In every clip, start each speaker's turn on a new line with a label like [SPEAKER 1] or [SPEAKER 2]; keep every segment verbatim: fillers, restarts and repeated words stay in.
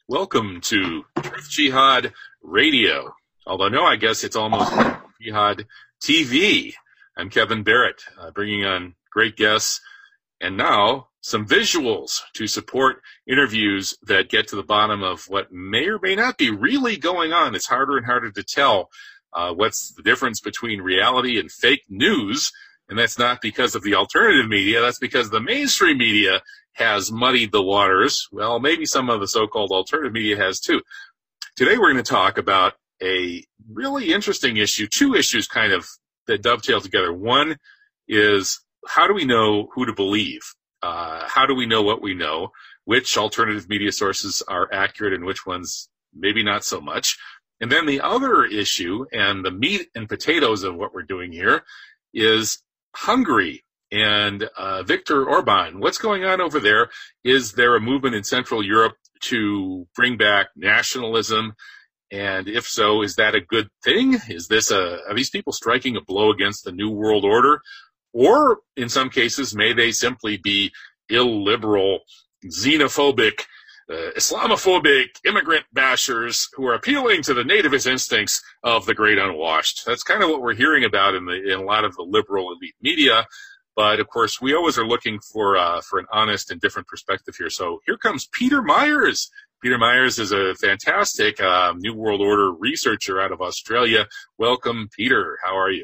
[SPEAKER 1] Welcome to Truth Jihad Radio. Although, no, I guess it's almost Jihad T V. I'm Kevin Barrett, uh, bringing on great guests, and now some visuals to support interviews that get to the bottom of what may or may not be really going on. It's harder and harder to tell uh, what's the difference between reality and fake news, and that's not because of the alternative media. That's because the mainstream media has muddied the waters. Well, maybe some of the so-called alternative media has too. Today we're going to talk about a really interesting issue, two issues kind of that dovetail together. One is, how do we know who to believe? Uh, how do we know what we know? Which alternative media sources are accurate and which ones maybe not so much? And then the other issue, and the meat and potatoes of what we're doing here, is Hungary and uh, Viktor Orban. What's going on over there? Is there a movement in Central Europe to bring back nationalism? And if so, is that a good thing? Is this a, are these people striking a blow against the New World Order? Or in some cases, may they simply be illiberal, xenophobic, uh, Islamophobic immigrant bashers who are appealing to the nativist instincts of the great unwashed? That's kind of what we're hearing about in, the, in a lot of the liberal elite media. But, of course, we always are looking for uh, for an honest and different perspective here. So here comes Peter Myers. Peter Myers is a fantastic uh, New World Order researcher out of Australia. Welcome, Peter. How are you?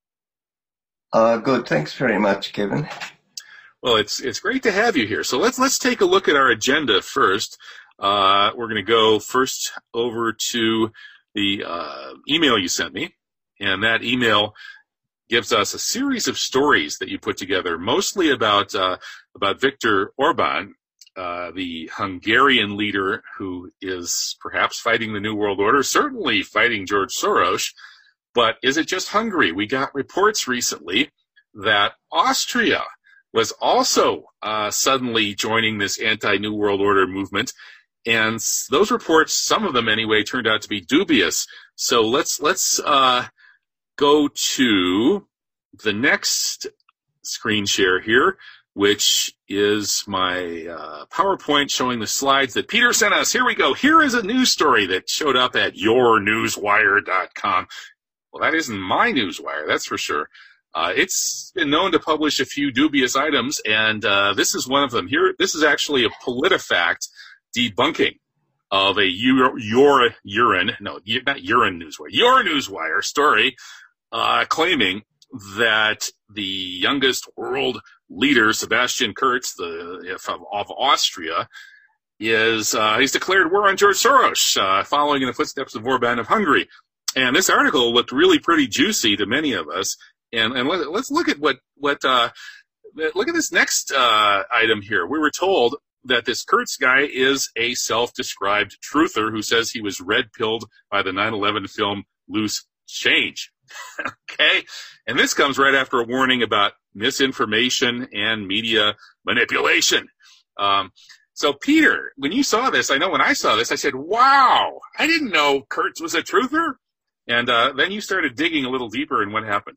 [SPEAKER 2] Uh, good. Thanks very much, Kevin.
[SPEAKER 1] Well, it's it's great to have you here. So let's let's take a look at our agenda first. Uh, we're going to go first over to the uh, email you sent me, and that email gives us a series of stories that you put together, mostly about uh, about Viktor Orban, uh, the Hungarian leader who is perhaps fighting the New World Order, certainly fighting George Soros. But is it just Hungary? We got reports recently that Austria was also uh, suddenly joining this anti-New World Order movement, and those reports, some of them anyway, turned out to be dubious. So let's let's. Uh, go to the next screen share here, which is my uh, PowerPoint showing the slides that Peter sent us. Here we go. Here is a news story that showed up at your newswire dot com. Well, that isn't my newswire, that's for sure. Uh, it's been known to publish a few dubious items, and uh, this is one of them. Here, this is actually a PolitiFact debunking of a your, your urine, no, not urine newswire, your newswire story, uh, claiming that the youngest world leader, Sebastian Kurz, the of, of Austria, is uh, he's declared war on George Soros, uh, following in the footsteps of Orban of Hungary. And this article looked really pretty juicy to many of us. And, and let, let's look at what what uh, look at this next uh, item here. We were told that this Kurz guy is a self-described truther who says he was red-pilled by the nine eleven film Loose Change. Okay? And this comes right after a warning about misinformation and media manipulation. Um, so, Peter, when you saw this, I know when I saw this, I said, wow, I didn't know Kurz was a truther. And uh, then you started digging a little deeper, and what happened?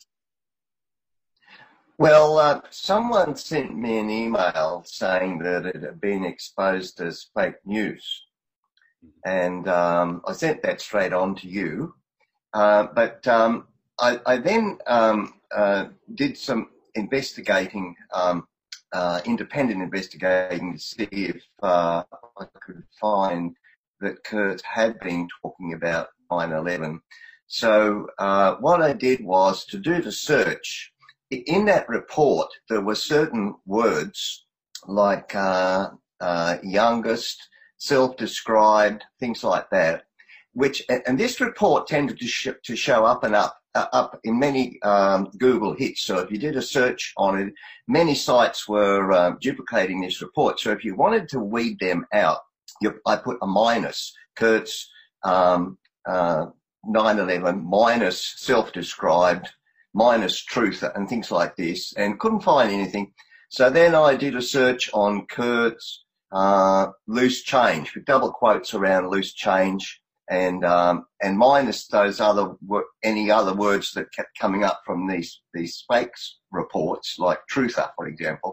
[SPEAKER 2] Well, uh, someone sent me an email saying that it had been exposed as fake news. And um, I sent that straight on to you. Uh, but um, I, I then um, uh, did some investigating, um, uh, independent investigating to see if uh, I could find that Kurz had been talking about nine eleven. So uh, what I did was to do the search. In that report, there were certain words like uh, uh, youngest, self-described, things like that, which, and this report tended to, sh- to show up and up, uh, up in many um, Google hits. So if you did a search on it, many sites were uh, duplicating this report. So if you wanted to weed them out, you, I put a minus, Kurz, um, uh, nine eleven, minus self-described, minus truth, and things like this, and couldn't find anything. So then I did a search on Kurz, uh, loose change, with double quotes around loose change, and um, and minus those other any other words that kept coming up from these these fakes reports, like truther, for example.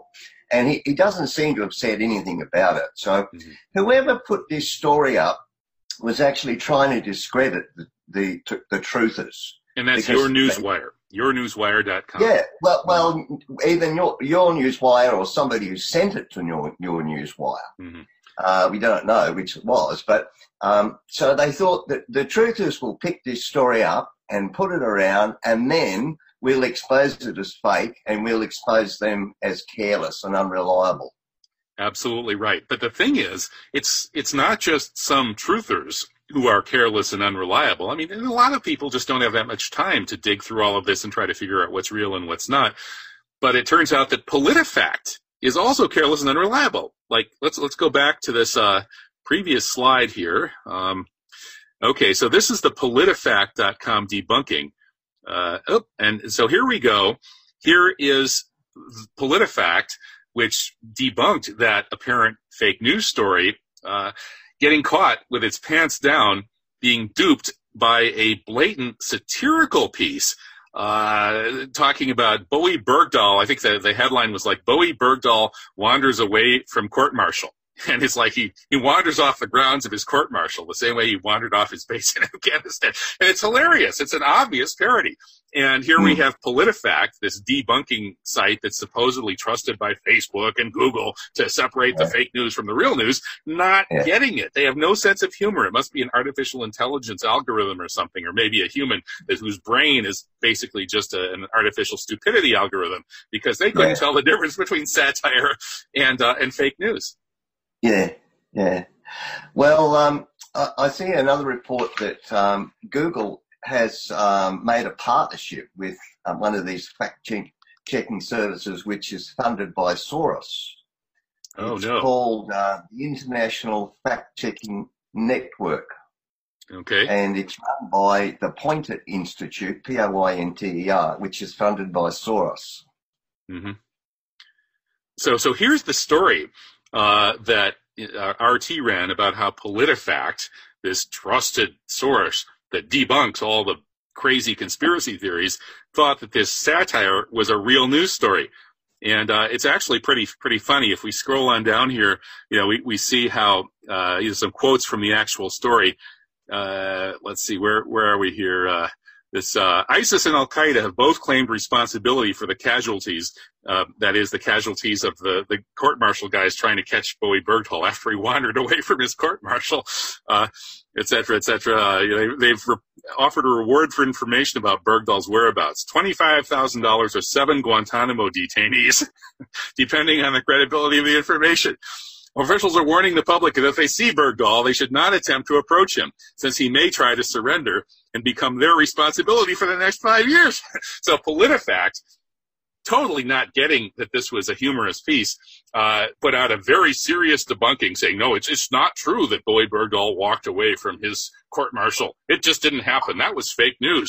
[SPEAKER 2] and he, he doesn't seem to have said anything about it. So
[SPEAKER 1] Mm-hmm.
[SPEAKER 2] whoever put this story up was actually trying to discredit the the, the truthers.
[SPEAKER 1] And that's
[SPEAKER 2] Because
[SPEAKER 1] your Newswire, your newswire dot com.
[SPEAKER 2] Yeah, well, well, even your your Newswire or somebody who sent it to your your Newswire.
[SPEAKER 1] Mm-hmm.
[SPEAKER 2] Uh, we don't know which it was, but um, so they thought that the truthers will pick this story up and put it around, and then we'll expose it as fake, and we'll expose them as careless and unreliable.
[SPEAKER 1] Absolutely right. But the thing is, it's it's not just some truthers who are careless and unreliable. I mean, and a lot of people just don't have that much time to dig through all of this and try to figure out what's real and what's not. But it turns out that PolitiFact is also careless and unreliable. Like, let's let's go back to this uh, previous slide here. Um, okay, so this is the politifact dot com debunking. Uh, oh, and so here we go. Here is PolitiFact, which debunked that apparent fake news story, uh, getting caught with its pants down, being duped by a blatant satirical piece uh, talking about Bowie Bergdahl. I think the, the headline was like, Bowie Bergdahl wanders away from court-martial. And it's like he, he wanders off the grounds of his court-martial the same way he wandered off his base in Afghanistan. And it's hilarious. It's an obvious parody. And here we have PolitiFact, this debunking site that's supposedly trusted by Facebook and Google to separate the fake news from the real news, not
[SPEAKER 2] Yeah.
[SPEAKER 1] getting it. They have no sense of humor. It must be an artificial intelligence algorithm or something, or maybe a human that, whose brain is basically just a, an artificial stupidity algorithm, because they couldn't
[SPEAKER 2] Yeah.
[SPEAKER 1] tell the difference between satire and uh, and fake news.
[SPEAKER 2] Yeah, yeah. Well, um, I, I see another report that um, Google has um, made a partnership with um, one of these fact-checking services, which is funded by Soros.
[SPEAKER 1] Oh,
[SPEAKER 2] it's
[SPEAKER 1] no.
[SPEAKER 2] called uh, the International Fact-Checking Network,
[SPEAKER 1] Okay.
[SPEAKER 2] and it's run by the Poynter Institute, P O Y N T E R, which is funded by Soros.
[SPEAKER 1] Mm-hmm. So, so here's the story uh, that uh, R T ran about how PolitiFact, this trusted source that debunks all the crazy conspiracy theories, thought that this satire was a real news story. And uh, it's actually pretty pretty funny. If we scroll on down here, you know, we, we see how uh, you know, some quotes from the actual story. Uh, let's see, where where are we here? Uh, this uh, ISIS and Al Qaeda have both claimed responsibility for the casualties. Uh, that is, the casualties of the the court martial guys trying to catch Bowie Bergdahl after he wandered away from his court martial, uh, et cetera, et cetera. Uh, they, they've re- offered a reward for information about Bergdahl's whereabouts: twenty-five thousand dollars or seven Guantanamo detainees, depending on the credibility of the information. Officials are warning the public that if they see Bergdahl, they should not attempt to approach him, since he may try to surrender and become their responsibility for the next five years. So PolitiFact, totally not getting that this was a humorous piece, uh, put out a very serious debunking, saying, no, it's it's not true that Bowie Bergdahl walked away from his court-martial. It just didn't happen. That was fake news.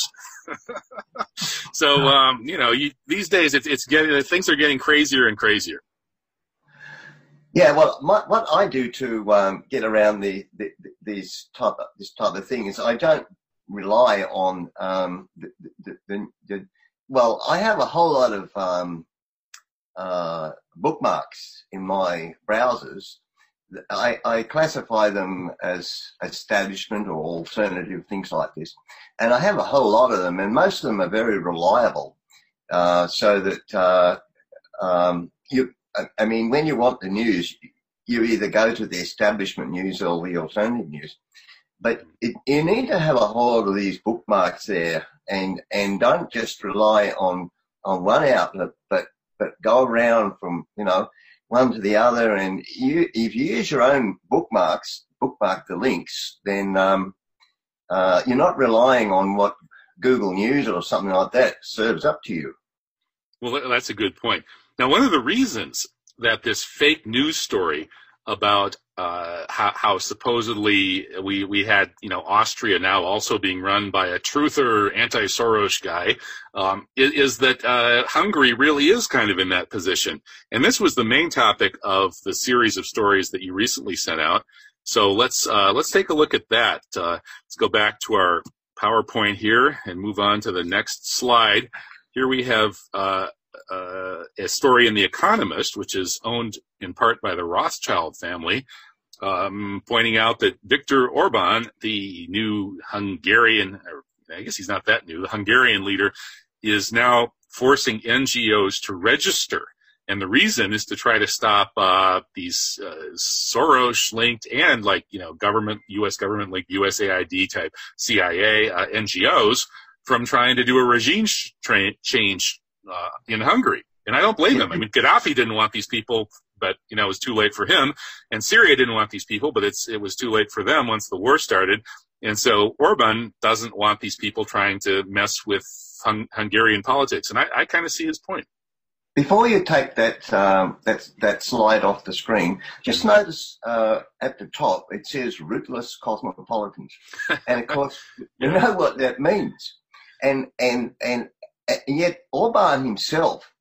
[SPEAKER 1] So, um, you know, you, these days it's, it's getting, things are getting crazier and crazier.
[SPEAKER 2] Yeah, well, my, what I do to um, get around the, the, the these type of, this type of thing is I don't rely on um, the, the, the, the. Well, I have a whole lot of um, uh, bookmarks in my browsers. I, I classify them as establishment or alternative, things like this, and I have a whole lot of them, and most of them are very reliable. Uh, so that uh, um, you. I mean, when you want the news, you either go to the establishment news or the alternative news. But it, you need to have a whole of these bookmarks there, and, and don't just rely on, on one outlet, but, but go around from, you know, one to the other. And you, if you use your own bookmarks, bookmark the links, then um, uh, you're not relying on what Google News or something like that serves up to you.
[SPEAKER 1] Well, that's a good point. Now, one of the reasons that this fake news story about uh, how, how supposedly we, we had, you know, Austria now also being run by a truther, anti-Soros guy, um, is, is that uh, Hungary really is kind of in that position. And this was the main topic of the series of stories that you recently sent out. So let's uh, let's take a look at that. Uh, let's go back to our PowerPoint here and move on to the next slide. Here we have uh, uh, a story in The Economist, which is owned in part by the Rothschild family, um, pointing out that Viktor Orban, the new Hungarian, or I guess he's not that new, the Hungarian leader, is now forcing N G Os to register. And the reason is to try to stop uh, these uh, Soros-linked and, like, you know, government, U S government-linked U S A I D type C I A uh, N G Os from trying to do a regime sh- tra- change uh, in Hungary. And I don't blame them. I mean, Gaddafi didn't want these people, but, you know, it was too late for him. And Syria didn't want these people, but it's it was too late for them once the war started. And so Orban doesn't want these people trying to mess with hung- Hungarian politics. And I, I kind of see his point.
[SPEAKER 2] Before you take that um, that that slide off the screen, just notice uh, at the top it says "rootless cosmopolitans," and of course you know what that means. And and and yet Orban himself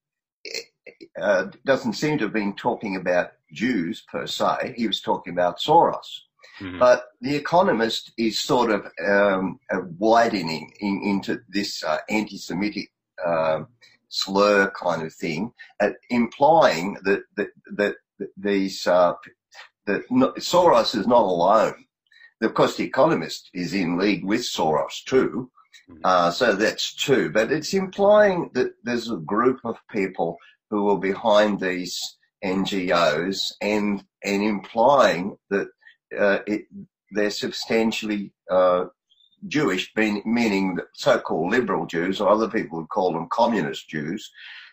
[SPEAKER 2] uh, doesn't seem to have been talking about Jews per se. He was talking about Soros. Mm-hmm. But The Economist is sort of um, widening in, into this uh, anti-Semitic Uh, slur kind of thing, uh, implying that that, that, that these uh, that no, Soros is not alone. Of course, The Economist is in league with Soros too, uh, so that's two. But it's implying that there's a group of people who are behind these N G Os, and and implying that uh, it, they're substantially uh, Jewish, mean, meaning so-called liberal Jews, or other people would call them communist Jews.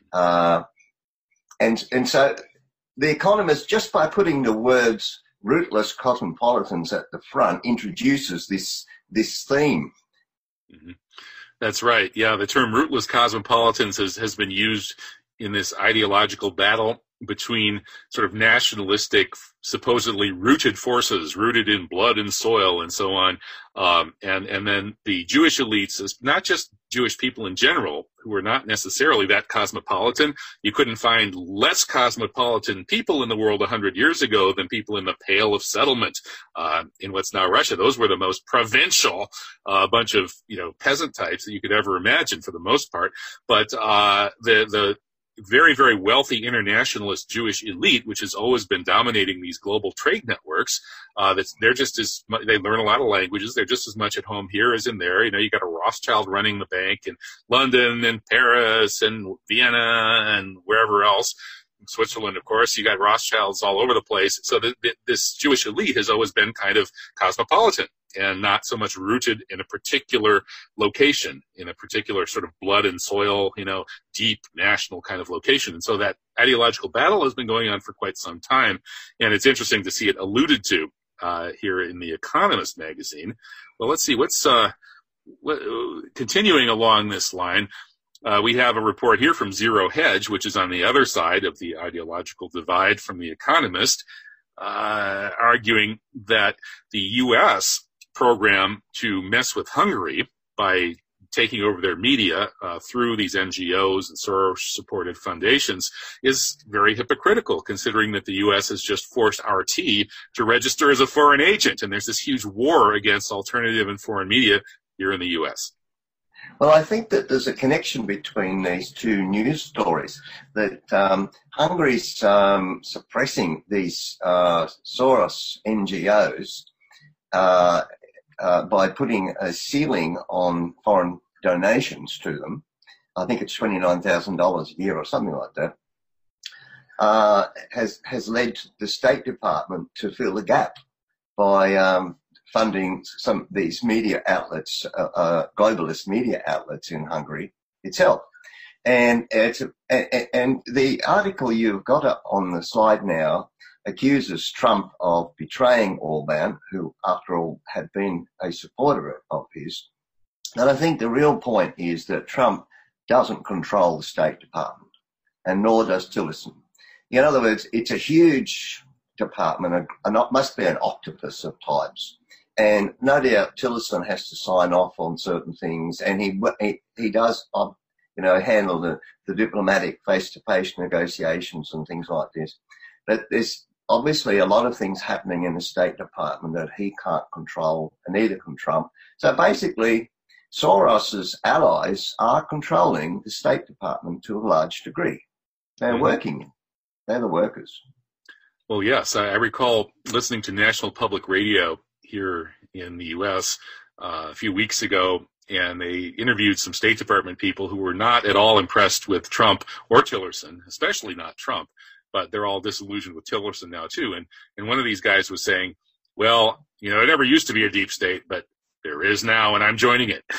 [SPEAKER 2] Uh, and and so The Economist, just by putting the words rootless cosmopolitans at the front, introduces this this theme.
[SPEAKER 1] Mm-hmm. That's right. Yeah, the term rootless cosmopolitans has, has been used in this ideological battle between sort of nationalistic, supposedly rooted forces, rooted in blood and soil and so on, um, and and then the Jewish elites, not just Jewish people in general, who are not necessarily that cosmopolitan. You couldn't find less cosmopolitan people in the world a hundred years ago than people in the Pale of Settlement uh, in what's now Russia. Those were the most provincial uh, bunch of, you know, peasant types that you could ever imagine for the most part. But uh, the the very, very wealthy internationalist Jewish elite, which has always been dominating these global trade networks, uh, that's, they're just as, they learn a lot of languages. They're just as much at home here as in there. You know, you got a Rothschild running the bank in London and Paris and Vienna and wherever else. Switzerland, of course, you got Rothschilds all over the place. So the, the, this Jewish elite has always been kind of cosmopolitan and not so much rooted in a particular location, in a particular sort of blood and soil, you know, deep national kind of location. And so that ideological battle has been going on for quite some time. And it's interesting to see it alluded to uh, here in The Economist magazine. Well, let's see, what's uh, what, continuing along this line. Uh, we have a report here from Zero Hedge, which is on the other side of the ideological divide from The Economist, uh, arguing that the U S program to mess with Hungary by taking over their media uh, through these N G Os and Soros-supported foundations is very hypocritical, considering that the U S has just forced R T to register as a foreign agent, and there's this huge war against alternative and foreign media here in the U S.
[SPEAKER 2] Well, I think that there's a connection between these two news stories, that um, Hungary's um, suppressing these uh, Soros N G Os uh, uh, by putting a ceiling on foreign donations to them. I think it's twenty-nine thousand dollars a year or something like that, uh, has, has led the State Department to fill the gap by um, funding some of these media outlets, uh, uh, globalist media outlets in Hungary itself. And, it's a, and, and the article you've got up on the slide now accuses Trump of betraying Orban, who, after all, had been a supporter of his. And I think the real point is that Trump doesn't control the State Department, and nor does Tillerson. In other words, it's a huge department, and it must be an octopus of types. And no doubt Tillerson has to sign off on certain things, and he he, he does, um, you know, handle the, the diplomatic face-to-face negotiations and things like this. But there's obviously a lot of things happening in the State Department that he can't control, and neither can Trump. So basically, Soros's allies are controlling the State Department to a large degree. They're mm-hmm. working. They're the workers.
[SPEAKER 1] Well, yes, I, I recall listening to National Public Radio here in the U S uh, a few weeks ago, and they interviewed some State Department people who were not at all impressed with Trump or Tillerson, especially not Trump, but they're all disillusioned with Tillerson now too. And and one of these guys was saying, well, you know, it never used to be a deep state, but there is now, and I'm joining it.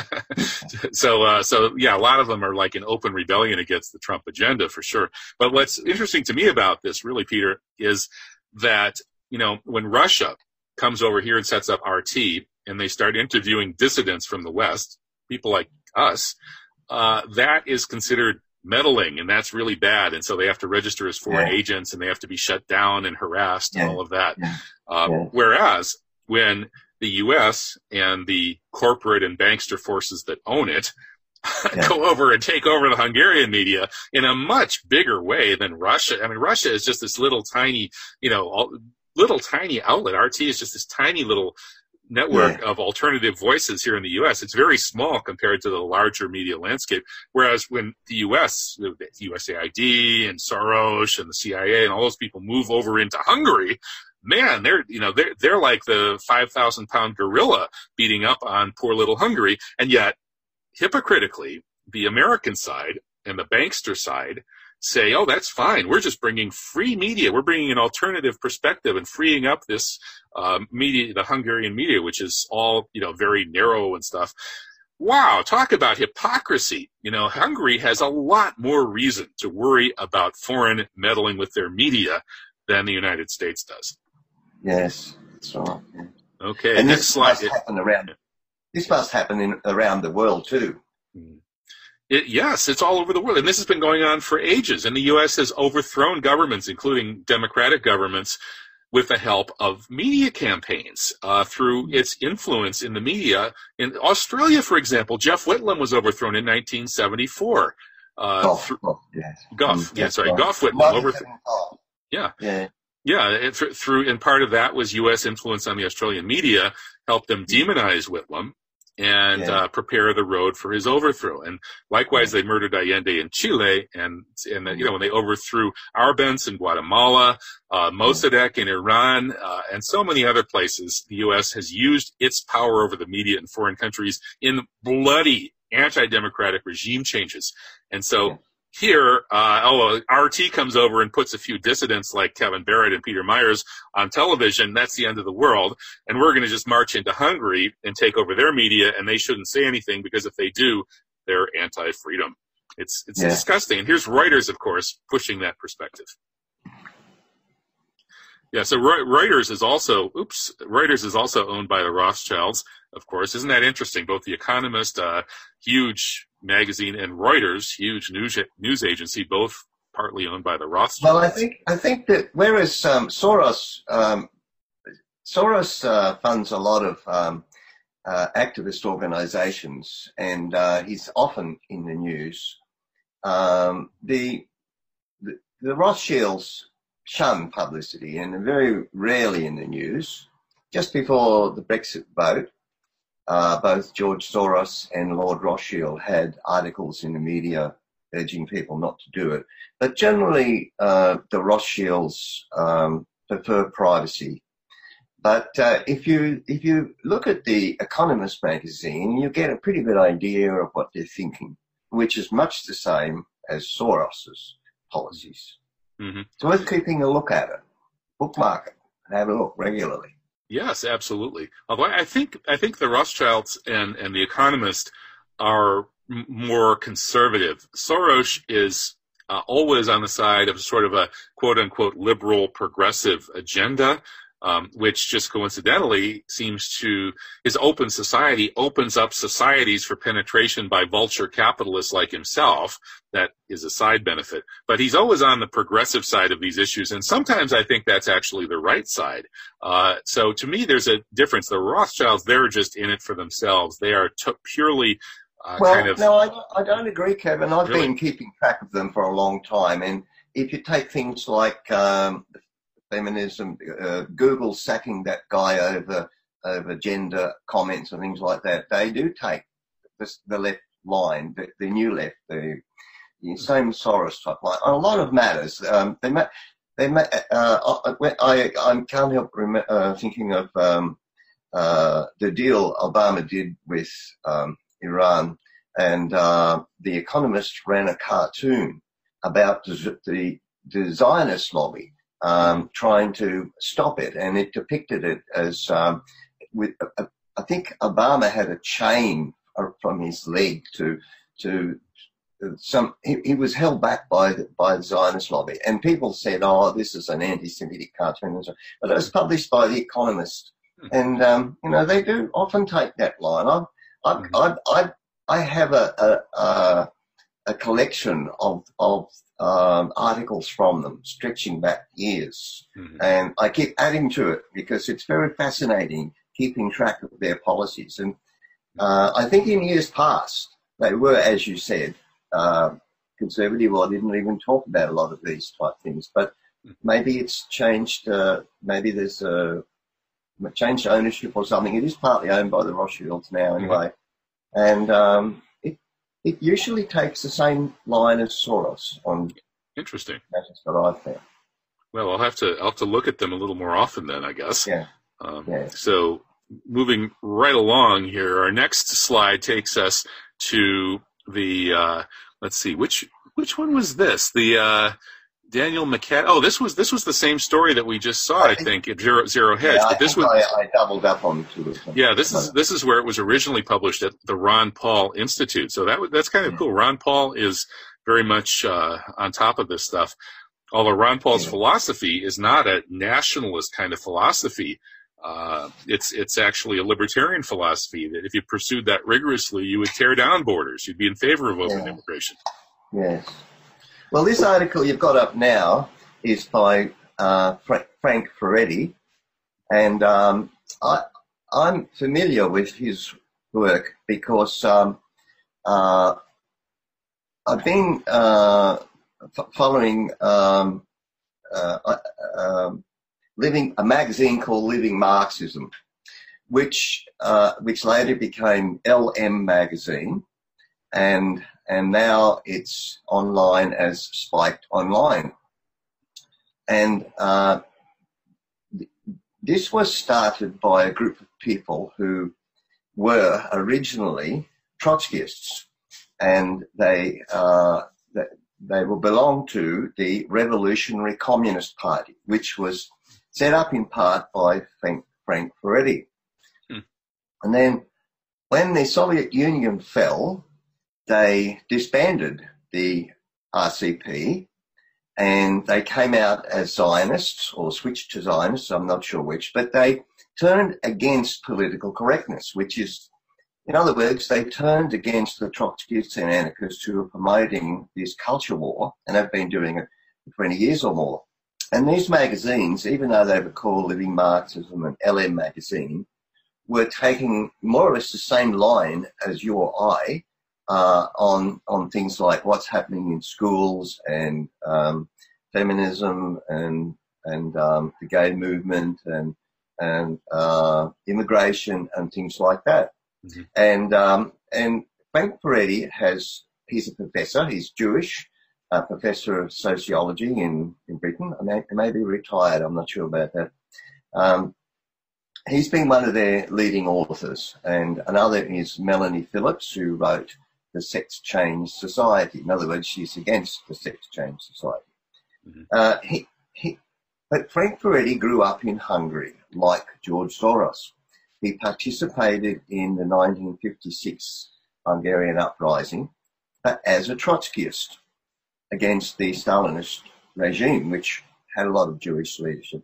[SPEAKER 1] so, uh, so yeah, a lot of them are like in open rebellion against the Trump agenda for sure. But what's interesting to me about this, really, Peter, is that, you know, when Russia comes over here and sets up R T and they start interviewing dissidents from the West, people like us, uh, that is considered meddling, and that's really bad. And so they have to register as foreign yeah. agents, and they have to be shut down and harassed yeah. and all of that. Yeah. Uh, yeah. Whereas when the U S and the corporate and bankster forces that own it yeah. go over and take over the Hungarian media in a much bigger way than Russia. I mean, Russia is just this little tiny, you know, little tiny outlet. R T is just this tiny little network yeah. of alternative voices here in the U S. It's very small compared to the larger media landscape. Whereas when the U S, the U S A I D and Soros and the C I A and all those people move over into Hungary, man, they're, you know, they're, they're like the five thousand pound gorilla beating up on poor little Hungary. And yet, hypocritically, the American side and the bankster side say, oh, that's fine. We're just bringing free media. We're bringing an alternative perspective and freeing up this uh, media, the Hungarian media, which is all, you know, very narrow and stuff. Wow, talk about hypocrisy. You know, Hungary has a lot more reason to worry about foreign meddling with their media than the United States does.
[SPEAKER 2] Yes, that's right. Yeah.
[SPEAKER 1] Okay,
[SPEAKER 2] and
[SPEAKER 1] next
[SPEAKER 2] this
[SPEAKER 1] slide.
[SPEAKER 2] must happen around. This must happen in, around the world too.
[SPEAKER 1] It, yes, it's all over the world, and this has been going on for ages. And the U S has overthrown governments, including democratic governments, with the help of media campaigns uh, through its influence in the media. In Australia, for example, Jeff Whitlam was overthrown in nineteen seventy-four. Uh,
[SPEAKER 2] Gough,
[SPEAKER 1] through,
[SPEAKER 2] Gough, yes.
[SPEAKER 1] Gough, yeah, sorry, Gough, Gough Whitlam overthrown. Yeah.
[SPEAKER 2] Yeah.
[SPEAKER 1] Yeah, it, through, and part of that was U S influence on the Australian media, helped them demonize Whitlam and yeah. uh, prepare the road for his overthrow. And likewise, yeah. they murdered Allende in Chile, and and you know when they overthrew Arbenz in Guatemala, uh, Mossadegh in Iran, uh, and so many other places, the U S has used its power over the media in foreign countries in bloody anti-democratic regime changes. And so. Yeah. Here, uh, oh, R T comes over and puts a few dissidents like Kevin Barrett and Peter Myers on television. That's the end of the world. And we're going to just march into Hungary and take over their media, and they shouldn't say anything because if they do, they're anti-freedom. It's it's yeah. disgusting. And here's Reuters, of course, pushing that perspective. Yeah, so Reuters is also, oops, Reuters is also owned by the Rothschilds, of course. Isn't that interesting? Both The Economist, uh, huge magazine, and Reuters, huge news news agency, both partly owned by the Rothschilds.
[SPEAKER 2] Well, I think I think that whereas um, Soros um, Soros uh, funds a lot of um, uh, activist organizations, and uh, he's often in the news. Um, the, the the Rothschilds shun publicity and are very rarely in the news. Just before the Brexit vote, Uh, both George Soros and Lord Rothschild had articles in the media urging people not to do it. But generally, uh, the Rothschilds um, prefer privacy. But uh, if you if you look at the Economist magazine, you get a pretty good idea of what they're thinking, which is much the same as Soros's policies. Mm-hmm. It's worth keeping a look at it. Bookmark it and have a look regularly.
[SPEAKER 1] Yes, absolutely. Although I think I think the Rothschilds and, and the Economist are m- more conservative. Soros is uh, always on the side of sort of a quote-unquote liberal progressive agenda, um, which just coincidentally seems to, his open society opens up societies for penetration by vulture capitalists like himself. That is a side benefit. But he's always on the progressive side of these issues, and sometimes I think that's actually the right side. Uh, so to me, there's a difference. The Rothschilds, they're just in it for themselves. They are t- purely uh,
[SPEAKER 2] well,
[SPEAKER 1] kind of...
[SPEAKER 2] no, I, I don't agree, Kevin. I've
[SPEAKER 1] really?
[SPEAKER 2] been keeping track of them for a long time, and if you take things like um, feminism, uh, Google sacking that guy over over gender comments and things like that, they do take the, the left line, the, the new left, the, the same Soros type line. On a lot of matters, um, they ma- they ma- uh, I, I, I can't help rem- uh, thinking of um, uh, the deal Obama did with um, Iran, and uh, The Economist ran a cartoon about the, the, the Zionist lobby um, trying to stop it, and it depicted it as um, with. Uh, I think Obama had a chain from his leg to to some. He, he was held back by the, by the Zionist lobby, and people said, "Oh, this is an anti-Semitic cartoon," but it was published by The Economist, and um, you know they do often take that line. I I I I, I have a a, a a collection of of um, articles from them, stretching back years, mm-hmm. and I keep adding to it because it's very fascinating, keeping track of their policies. And uh, I think in years past, they were, as you said, uh, conservative, or didn't even talk about a lot of these type things. But maybe it's changed, uh, maybe there's a changed ownership or something. It is partly owned by the Rothschilds now anyway. Mm-hmm. And um, it, it usually takes the same line as Soros on
[SPEAKER 1] Interesting.
[SPEAKER 2] That's what I've found.
[SPEAKER 1] Well, I'll have to I'll have to look at them a little more often then, I guess.
[SPEAKER 2] Yeah.
[SPEAKER 1] Um,
[SPEAKER 2] yeah.
[SPEAKER 1] So moving right along here, our next slide takes us to the uh, let's see, which which one was this? The uh, Daniel McCad. Oh, this was this was the same story that we just saw, I, I think, at Zero, Zero Hedge.
[SPEAKER 2] Yeah,
[SPEAKER 1] but this was
[SPEAKER 2] I, I doubled up on two.
[SPEAKER 1] Yeah, this is this is where it was originally published at the Ron Paul Institute. So that that's kind of yeah. cool. Ron Paul is very much uh, on top of this stuff. Although Ron Paul's yeah. philosophy is not a nationalist kind of philosophy. Uh, it's it's actually a libertarian philosophy that if you pursued that rigorously, you would tear down borders. You'd be in favor of open
[SPEAKER 2] yeah.
[SPEAKER 1] immigration.
[SPEAKER 2] Yes. Well, this article you've got up now is by uh, Fra- Frank Furedi, and um, I, I'm familiar with his work because um, uh, I've been uh, f- following um, uh, uh, um, living a magazine called Living Marxism, which uh, which later became L M Magazine, and and now it's online as Spiked Online. And uh, th- this was started by a group of people who were originally Trotskyists, and they uh, they, they will belong to the Revolutionary Communist Party, which was set up in part by Frank, Frank Furedi. Hmm. And then when the Soviet Union fell, they disbanded the R C P and they came out as Zionists, or switched to Zionists, I'm not sure which, but they turned against political correctness, which is, in other words, they turned against the Trotskyists and anarchists who were promoting this culture war, and have been doing it for twenty years or more. And these magazines, even though they were called Living Marxism and L M Magazine, were taking more or less the same line as you or I uh, on on things like what's happening in schools and um, feminism and and um, the gay movement and and uh, immigration and things like that. Mm-hmm. And um, and Frank Furedi has he's a professor. He's Jewish. A professor of sociology in, in Britain. I may, he may be retired, I'm not sure about that. Um, he's been one of their leading authors, and another is Melanie Phillips, who wrote The Sex Change Society. In other words, she's against the Sex Change Society. Mm-hmm. Uh, he, he, but Frank Furedi grew up in Hungary, like George Soros. He participated in the nineteen fifty-six Hungarian uprising uh, as a Trotskyist against the Stalinist regime, which had a lot of Jewish leadership.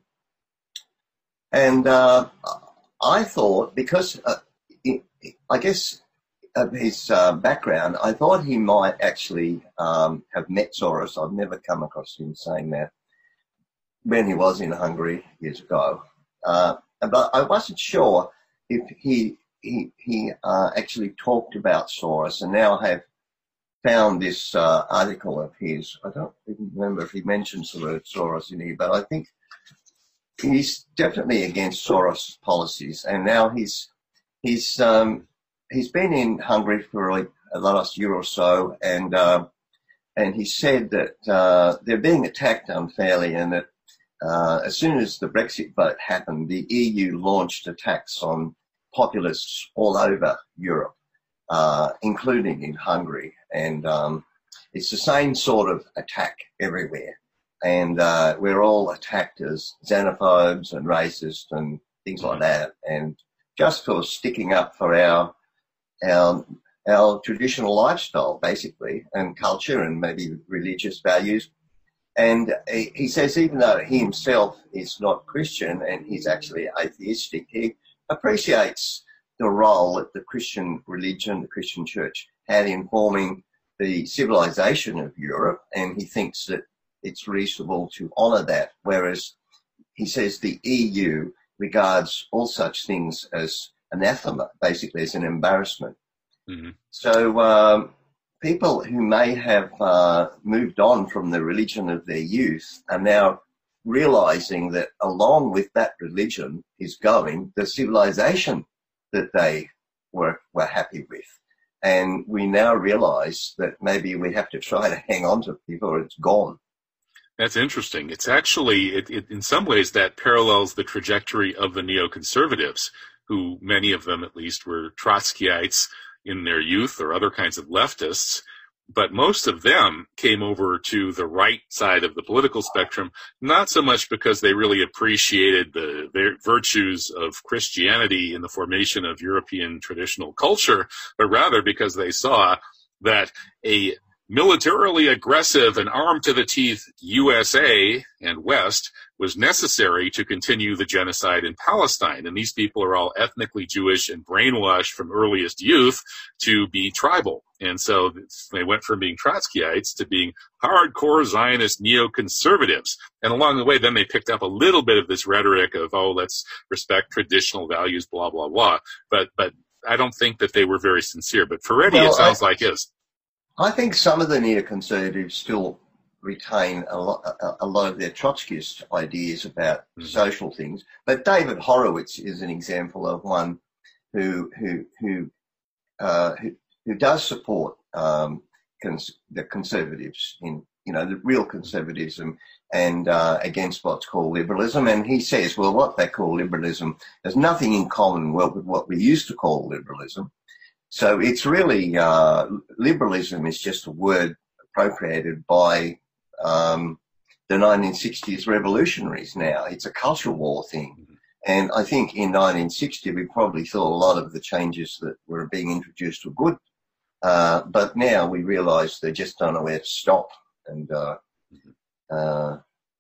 [SPEAKER 2] And uh, I thought, because uh, it, I guess of his uh, background, I thought he might actually um, have met Soros. I've never come across him saying that when he was in Hungary years ago. Uh, but I wasn't sure if he he, he uh, actually talked about Soros, and now I have found this uh, article of his. I don't even remember if he mentions the word Soros in here, but I think he's definitely against Soros policies. And now he's he's um, he's been in Hungary for like the last year or so, and uh, and he said that uh, they're being attacked unfairly, and that uh, as soon as the Brexit vote happened, the E U launched attacks on populists all over Europe, uh, including in Hungary, and um, it's the same sort of attack everywhere, and uh, we're all attacked as xenophobes and racist and things like that, and just for sticking up for our our our traditional lifestyle, basically, and culture and maybe religious values. And he, he says even though he himself is not Christian and he's actually atheistic, he appreciates the role that the Christian religion, the Christian church, had in forming the civilization of Europe, and he thinks that it's reasonable to honour that, whereas he says the E U regards all such things as anathema, basically as an embarrassment. Mm-hmm. So um, people who may have uh, moved on from the religion of their youth are now realising that along with that religion is going the civilization that they were, were happy with. And we now realise that maybe we have to try to hang on to it or it's gone.
[SPEAKER 1] That's interesting. It's actually, it, it, in some ways, that parallels the trajectory of the neoconservatives, who many of them at least were Trotskyites in their youth or other kinds of leftists. But most of them came over to the right side of the political spectrum, not so much because they really appreciated the virtues of Christianity in the formation of European traditional culture, but rather because they saw that a militarily aggressive and armed to the teeth U S A and West was necessary to continue the genocide in Palestine. And these people are all ethnically Jewish and brainwashed from earliest youth to be tribal. And so they went from being Trotskyites to being hardcore Zionist neoconservatives. And along the way, then they picked up a little bit of this rhetoric of, oh, let's respect traditional values, blah, blah, blah. But but I don't think that they were very sincere. But Ferretti, well, it sounds I, like is.
[SPEAKER 2] I think some of the neoconservatives still retain a lot, a, a lot of their Trotskyist ideas about mm-hmm. social things. But David Horowitz is an example of one who who who uh, who, who does support um, cons- the conservatives in you know the real conservatism and uh, against what's called liberalism. And he says, well, what they call liberalism has nothing in common well with what we used to call liberalism. So it's really uh, liberalism is just a word appropriated by um, the nineteen sixties revolutionaries now. It's a culture war thing. And I think in nineteen sixty, we probably thought a lot of the changes that were being introduced were good. Uh, but now we realise they just don't know where to stop. And uh, uh,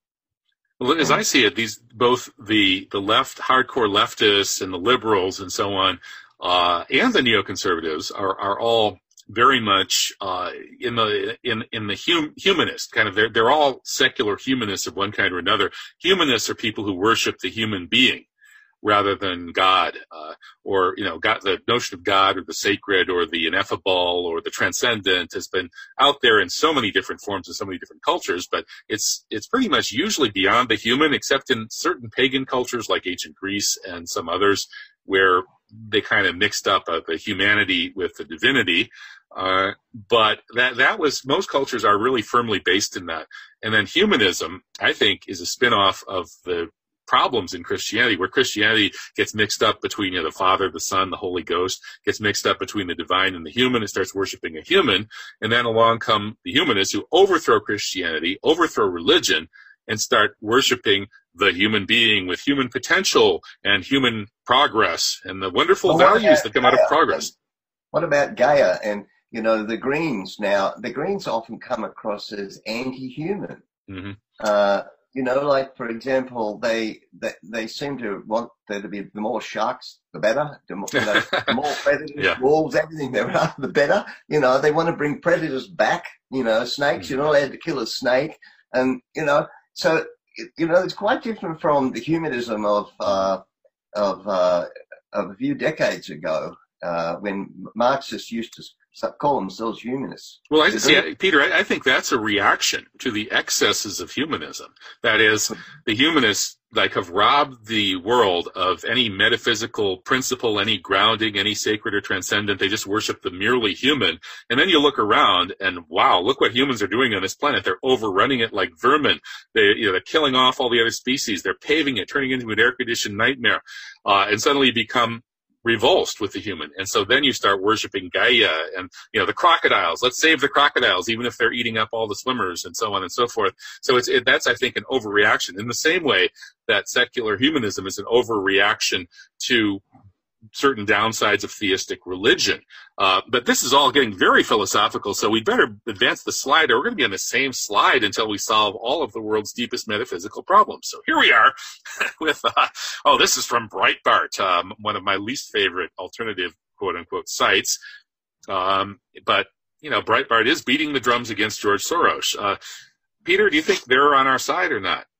[SPEAKER 1] well, as I see it, these both the, the left, hardcore leftists and the liberals and so on, uh, and the neoconservatives are, are all very much uh, in the in in the hum, humanist kind of. They're they're all secular humanists of one kind or another. Humanists are people who worship the human being rather than God, uh, or you know, God, the notion of God or the sacred or the ineffable or the transcendent has been out there in so many different forms in so many different cultures. But it's it's pretty much usually beyond the human, except in certain pagan cultures like ancient Greece and some others, where they kind of mixed up uh, the humanity with the divinity. Uh, but that, that was, most cultures are really firmly based in that. And then humanism, I think, is a spin-off of the problems in Christianity, where Christianity gets mixed up between, you know, the Father, the Son, the Holy Ghost, gets mixed up between the divine and the human. It starts worshiping a human. And then along come the humanists who overthrow Christianity, overthrow religion, and start worshiping the human being with human potential and human progress and the wonderful well, values that come Gaia? out of progress.
[SPEAKER 2] What about Gaia? And, you know, the Greens now, the Greens often come across as anti-human. Mm-hmm. Uh, you know, like, for example, they, they they seem to want there to be the more sharks, the better. The more, you know, the more predators, yeah. wolves, everything there are, the better. You know, they want to bring predators back. You know, snakes, mm-hmm. you're not allowed to kill a snake. And, you know, so, you know, it's quite different from the humanism of, uh, of, uh, of a few decades ago, uh, when Marxists used to call themselves humanists.
[SPEAKER 1] Well, I see, Peter, I, I think that's a reaction to the excesses of humanism. That is, the humanists like have robbed the world of any metaphysical principle, any grounding, any sacred or transcendent. They just worship the merely human. And then you look around and wow, look what humans are doing on this planet. They're overrunning it like vermin. They, you know, they're killing off all the other species. They're paving it, turning it into an air-conditioned nightmare. Uh, and suddenly you become revulsed with the human. And so then you start worshiping Gaia and, you know, the crocodiles. Let's save the crocodiles, even if they're eating up all the swimmers and so on and so forth. So it's, it, that's, I think, an overreaction in the same way that secular humanism is an overreaction to certain downsides of theistic religion. Uh, but this is all getting very philosophical, so we'd better advance the slide, or we're going to be on the same slide until we solve all of the world's deepest metaphysical problems. So here we are with, uh, oh, this is from Breitbart, um, one of my least favorite alternative quote-unquote sites. Um, but, you know, Breitbart is beating the drums against George Soros. Uh, Peter, do you think they're on our side or not?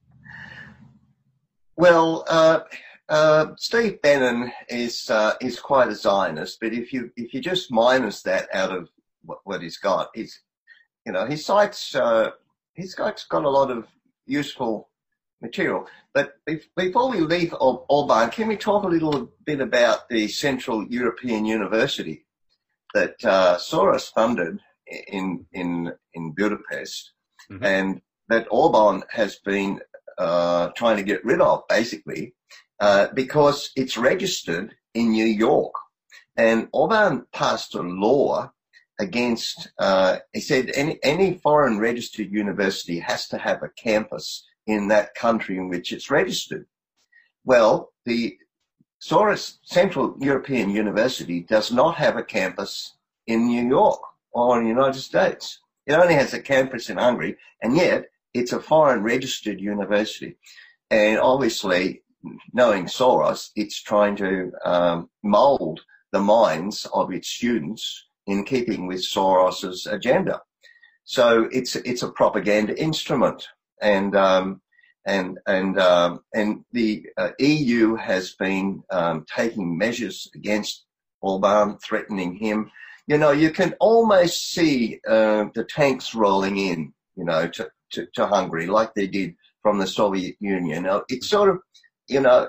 [SPEAKER 2] Well, uh, Uh, Steve Bannon is uh, is quite a Zionist, but if you if you just minus that out of what, what he's got, he's you know he cites uh, he's got got a lot of useful material. But if, before we leave Orban, can we talk a little bit about the Central European University that uh, Soros funded in in in Budapest, mm-hmm. and that Orban has been uh, trying to get rid of, basically. Uh, because it's registered in New York. And Orban passed a law against, uh, he said any, any foreign registered university has to have a campus in that country in which it's registered. Well, the Soros Central European University does not have a campus in New York or in the United States. It only has a campus in Hungary, and yet it's a foreign registered university. And obviously, knowing Soros, it's trying to um, mold the minds of its students in keeping with Soros's agenda. So it's it's a propaganda instrument, and um, and and um, and the uh, E U has been um, taking measures against Orban, threatening him. You know, you can almost see uh, the tanks rolling in, you know, to, to to Hungary like they did from the Soviet Union. Now, it's sort of You know,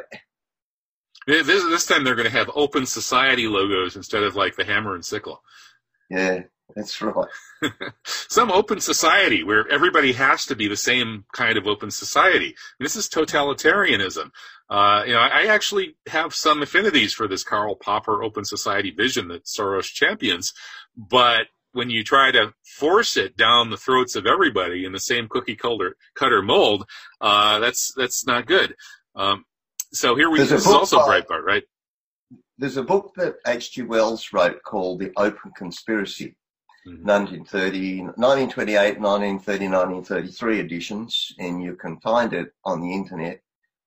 [SPEAKER 1] this, this time they're going to have open society logos instead of like the hammer and sickle.
[SPEAKER 2] Yeah, that's right.
[SPEAKER 1] Some open society where everybody has to be the same kind of open society. This is totalitarianism. Uh, you know, I actually have some affinities for this Karl Popper open society vision that Soros champions, but when you try to force it down the throats of everybody in the same cookie cutter, cutter mold, uh, that's that's not good. Um, so here we, this is also by, Breitbart, right?
[SPEAKER 2] There's a book that H G Wells wrote called The Open Conspiracy, mm-hmm. nineteen thirty, nineteen twenty-eight, nineteen thirty, nineteen thirty-three editions, and you can find it on the internet.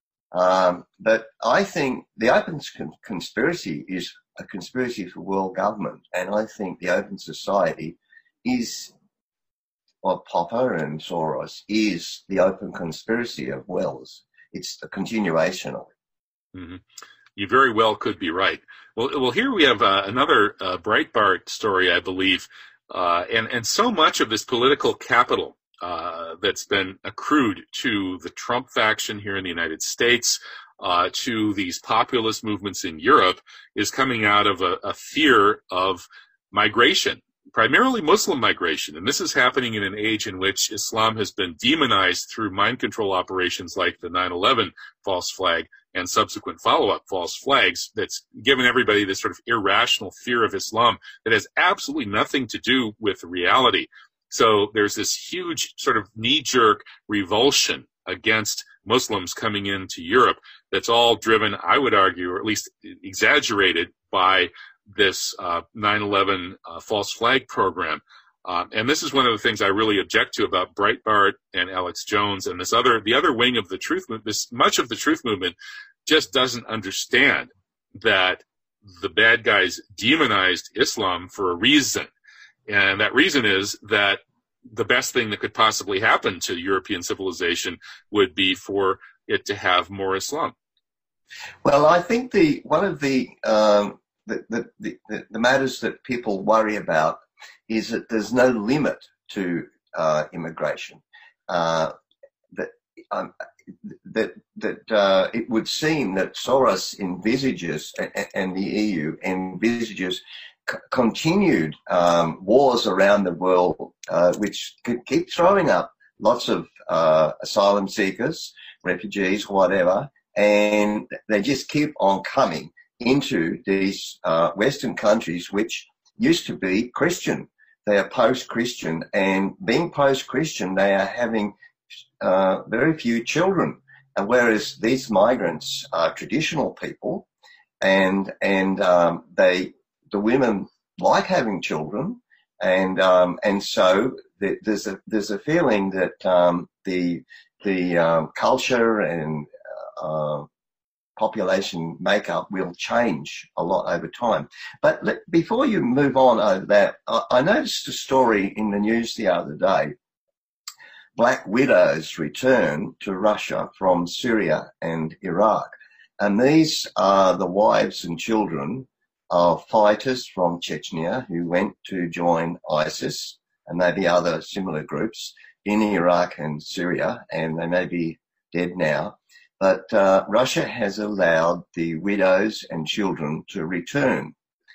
[SPEAKER 2] Um, but I think the Open Conspiracy is a conspiracy for world government, and I think the Open Society is, well, Popper and Soros is the Open Conspiracy of Wells. It's a continuation of it.
[SPEAKER 1] Mm-hmm. You very well could be right. Well, well, here we have uh, another uh, Breitbart story, I believe, uh, and and so much of this political capital uh, that's been accrued to the Trump faction here in the United States, uh, to these populist movements in Europe, is coming out of a, a fear of migration. Primarily Muslim migration, and this is happening in an age in which Islam has been demonized through mind control operations like the nine eleven false flag and subsequent follow-up false flags that's given everybody this sort of irrational fear of Islam that has absolutely nothing to do with reality. So there's this huge sort of knee-jerk revulsion against Muslims coming into Europe that's all driven, I would argue, or at least exaggerated by this uh, nine eleven uh, false flag program. Uh, and this is one of the things I really object to about Breitbart and Alex Jones and this other, the other wing of the truth movement. This much of the truth movement just doesn't understand that the bad guys demonized Islam for a reason. And that reason is that the best thing that could possibly happen to European civilization would be for it to have more Islam.
[SPEAKER 2] Well, I think the one of the um, the, the, the, the matters that people worry about is that there's no limit to uh, immigration. Uh, that um, that that uh, it would seem that Soros envisages, and the E U envisages, c- continued um, wars around the world, uh, which could keep throwing up lots of uh, asylum seekers, refugees, whatever, and they just keep on coming into these uh, Western countries, which used to be Christian. They are post-Christian, and being post-Christian, they are having uh, very few children. And whereas these migrants are traditional people, and and um, they the women like having children, and um, and so there's a there's a feeling that um, the the um, culture and uh, population makeup will change a lot over time. But let, before you move on over that, I, I noticed a story in the news the other day. Black widows return to Russia from Syria and Iraq. And these are the wives and children of fighters from Chechnya who went to join ISIS and maybe other similar groups in Iraq and Syria, and they may be dead now. But uh, Russia has allowed the widows and children to return.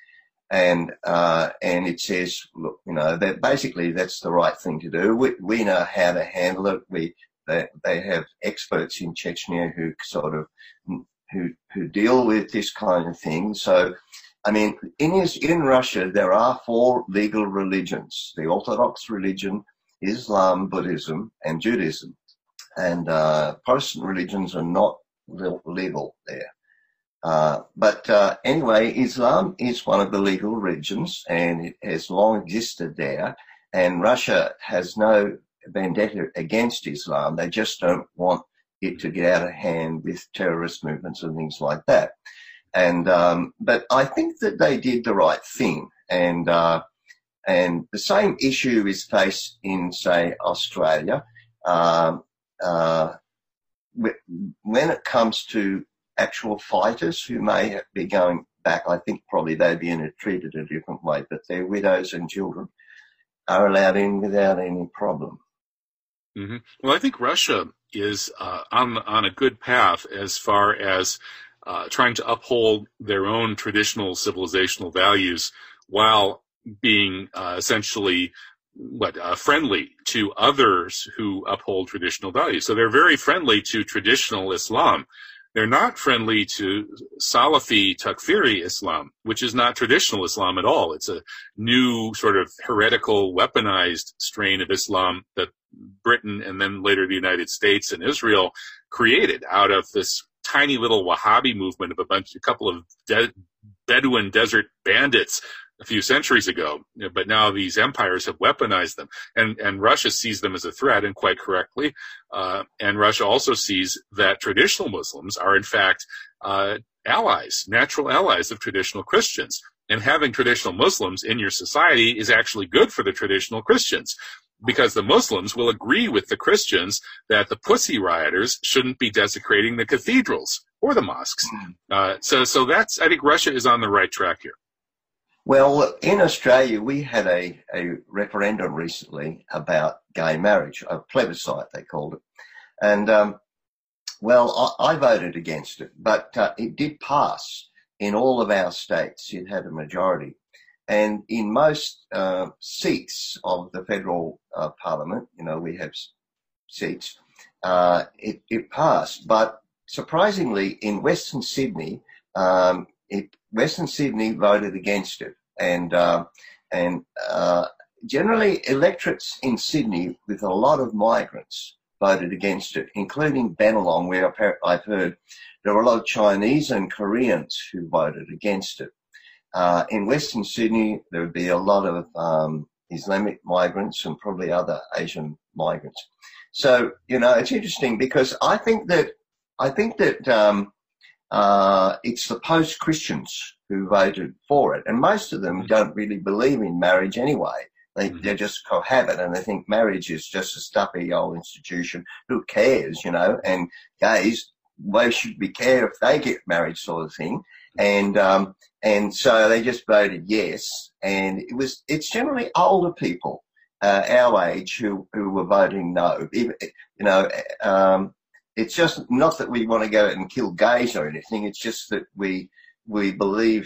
[SPEAKER 2] And uh, and it says, look, you know, that basically that's the right thing to do. We, we know how to handle it. We they, they have experts in Chechnya who sort of who who deal with this kind of thing. So, I mean, in in Russia there are four legal religions: the Orthodox religion, Islam, Buddhism, and Judaism. And uh, Protestant religions are not legal there. Uh, but uh, anyway, Islam is one of the legal religions, and it has long existed there. And Russia has no vendetta against Islam. They just don't want it to get out of hand with terrorist movements and things like that. And um, but I think that they did the right thing. And uh, and the same issue is faced in, say, Australia. Um, uh, when it comes to actual fighters who may be going back, I think probably they'd be in a, treated a different way, but their widows and children are allowed in without any problem.
[SPEAKER 1] Mm-hmm. Well, I think Russia is uh, on on a good path as far as uh, trying to uphold their own traditional civilizational values while being uh, essentially what uh, friendly to others who uphold traditional values. So they're very friendly to traditional Islam. They're not friendly to Salafi Takfiri Islam, which is not traditional Islam at all. It's a new sort of heretical, weaponized strain of Islam that Britain and then later the United States and Israel created out of this tiny little Wahhabi movement of a bunch, a couple of de- Bedouin desert bandits a few centuries ago, but now these empires have weaponized them, and, and Russia sees them as a threat, and quite correctly. Uh, and Russia also sees that traditional Muslims are, in fact, uh, allies, natural allies of traditional Christians. And having traditional Muslims in your society is actually good for the traditional Christians, because the Muslims will agree with the Christians that the pussy rioters shouldn't be desecrating the cathedrals or the mosques. Uh, so, so that's, I think Russia is on the right track here.
[SPEAKER 2] Well, in Australia, we had a, a referendum recently about gay marriage, a plebiscite, they called it. And, um, well, I, I voted against it, but uh, it did pass in all of our states. It had a majority. And in most uh, seats of the federal uh, parliament, you know, we have seats, uh, it, it passed. But surprisingly, in Western Sydney, um, it Western Sydney voted against it, and uh, and uh, generally electorates in Sydney with a lot of migrants voted against it, including Bennelong, where I've heard there were a lot of Chinese and Koreans who voted against it. Uh, in Western Sydney, there would be a lot of um, Islamic migrants and probably other Asian migrants. So, you know, it's interesting because I think that I think that. Um, Uh, it's the post-Christians who voted for it. And most of them don't really believe in marriage anyway. They, mm-hmm. they just cohabit, and they think marriage is just a stuffy old institution. Who cares, you know? And gays why should we care if they get married, sort of thing. And um, and so they just voted yes. And it was it's generally older people uh, our age who, who were voting no. Even, you know, um, it's just not that we want to go and kill gays or anything. It's just that we we believe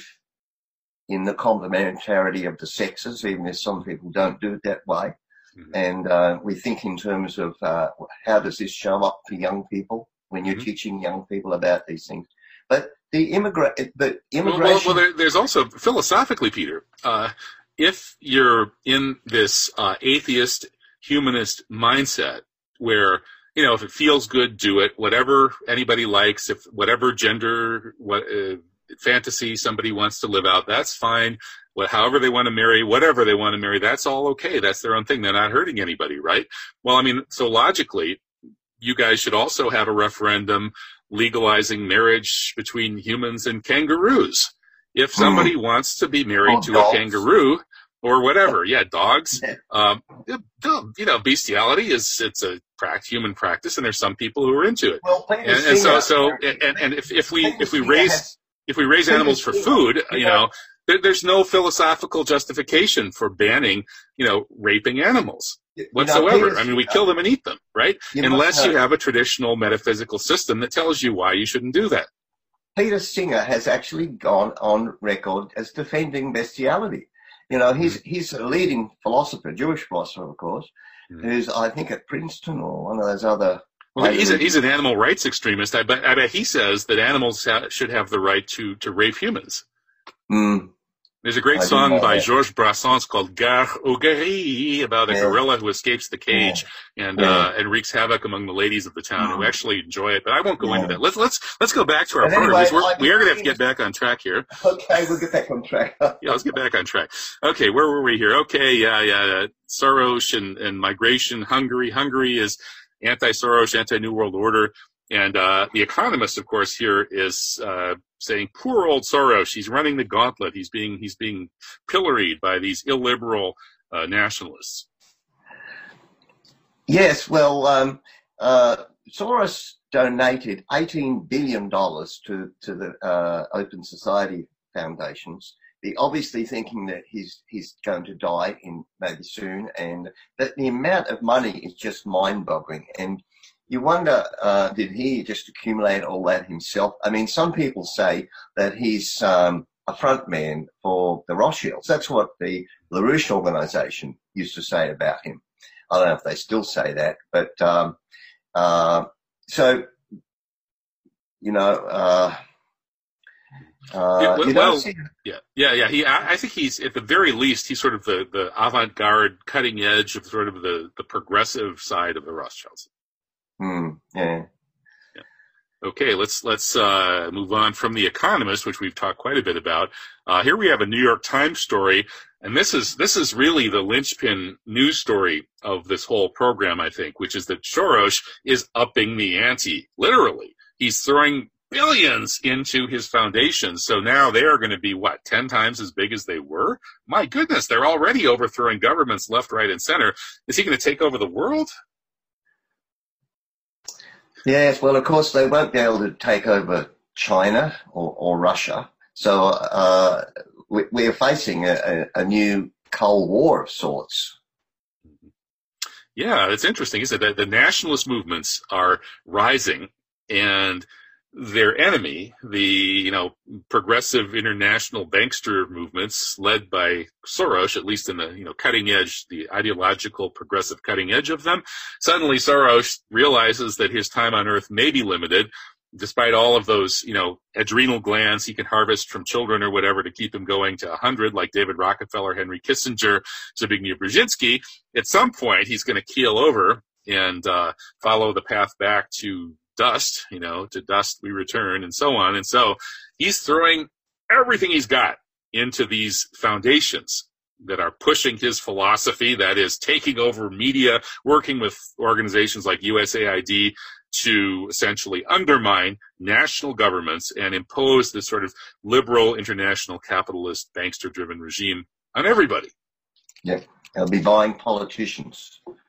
[SPEAKER 2] in the complementarity of the sexes, even if some people don't do it that way. Mm-hmm. And uh, we think in terms of uh, how does this show up for young people when you're mm-hmm. teaching young people about these things. But the immigrant, the immigration.
[SPEAKER 1] Well, well, well there, there's also philosophically, Peter, uh, if you're in this uh, atheist, humanist mindset where, you know, if it feels good, do it. Whatever anybody likes, if whatever gender, what uh, fantasy somebody wants to live out, that's fine. Well, however they want to marry, whatever they want to marry, that's all okay. That's their own thing. They're not hurting anybody, right? Well, I mean, so logically, you guys should also have a referendum legalizing marriage between humans and kangaroos. If somebody mm. wants to be married oh, to dogs. a kangaroo or whatever, yeah, dogs, um, you know, bestiality is, it's a human practice, and there's some people who are into it.
[SPEAKER 2] Well,
[SPEAKER 1] and, and so, so, and, and if, if we, if we raise, if we raise animals for food, you know, there, there's no philosophical justification for banning, you know, raping animals whatsoever. You know, I mean, we kill them and eat them, right? You Unless you have a traditional metaphysical system that tells you why you shouldn't do that.
[SPEAKER 2] Peter Singer has actually gone on record as defending bestiality. You know, he's mm-hmm. he's a leading philosopher, Jewish philosopher, of course, mm-hmm. who's, I think, at Princeton or one of those other...
[SPEAKER 1] Well, he's, a, he's an animal rights extremist. I bet, I bet he says that animals ha- should have the right to, to rape humans.
[SPEAKER 2] Mm.
[SPEAKER 1] There's a great I song by that. Georges Brassens called Gare aux Guerrilles about a yeah. gorilla who escapes the cage yeah. and yeah. Uh, and wreaks havoc among the ladies of the town mm. who actually enjoy it. But I won't go yeah. into that. Let's let's let's go back to our program. Anyway, We're, we are going to have to get back on track here.
[SPEAKER 2] Okay, we'll get back on track.
[SPEAKER 1] yeah, let's get back on track. Okay, where were we here? Okay, yeah, yeah. Soros and, and migration. Hungary. Hungary is anti-Soros, anti-New World Order. And uh, the Economist, of course, here is uh, saying, "Poor old Soros. He's running the gauntlet. He's being he's being pilloried by these illiberal uh, nationalists."
[SPEAKER 2] Yes, well, um, uh, Soros donated eighteen billion dollars to to the uh, Open Society foundations. They're obviously thinking that he's he's going to die in maybe soon, and that the amount of money is just mind-boggling. And you wonder, uh, did he just accumulate all that himself? I mean, some people say that he's um, a front man for the Rothschilds. That's what the LaRouche organization used to say about him. I don't know if they still say that, but um, uh, so, you know, uh, uh,
[SPEAKER 1] yeah, well,
[SPEAKER 2] you
[SPEAKER 1] well
[SPEAKER 2] see-
[SPEAKER 1] yeah, yeah, yeah. He, I, I think he's, at the very least, he's sort of the, the avant-garde, cutting edge of sort of the, the progressive side of the Rothschilds.
[SPEAKER 2] Hmm. Yeah.
[SPEAKER 1] yeah. Okay, let's let's uh, move on from The Economist, which we've talked quite a bit about. Uh, here we have a New York Times story, and this is this is really the linchpin news story of this whole program, I think, which is that Soros is upping the ante. Literally, he's throwing billions into his foundations. So now they are going to be, what, ten times as big as they were? My goodness, they're already overthrowing governments left, right, and center. Is he going to take over the world?
[SPEAKER 2] Yes, well, of course, they won't be able to take over China or, or Russia. So uh, we, we're facing a, a, a new Cold War of sorts.
[SPEAKER 1] Yeah, it's interesting, isn't it? The nationalist movements are rising, and their enemy, the you know progressive international bankster movements led by Soros, at least in the you know cutting edge, the ideological progressive cutting edge of them, suddenly Soros realizes that his time on Earth may be limited, despite all of those you know adrenal glands he can harvest from children or whatever to keep him going to one hundred, like David Rockefeller, Henry Kissinger, Zbigniew Brzezinski. At some point, he's going to keel over and uh, follow the path back to dust, you know, to dust we return, and so on. And so he's throwing everything he's got into these foundations that are pushing his philosophy, that is taking over media, working with organizations like U S A I D to essentially undermine national governments and impose this sort of liberal, international, capitalist, bankster-driven regime on everybody.
[SPEAKER 2] Yeah, they'll be buying politicians.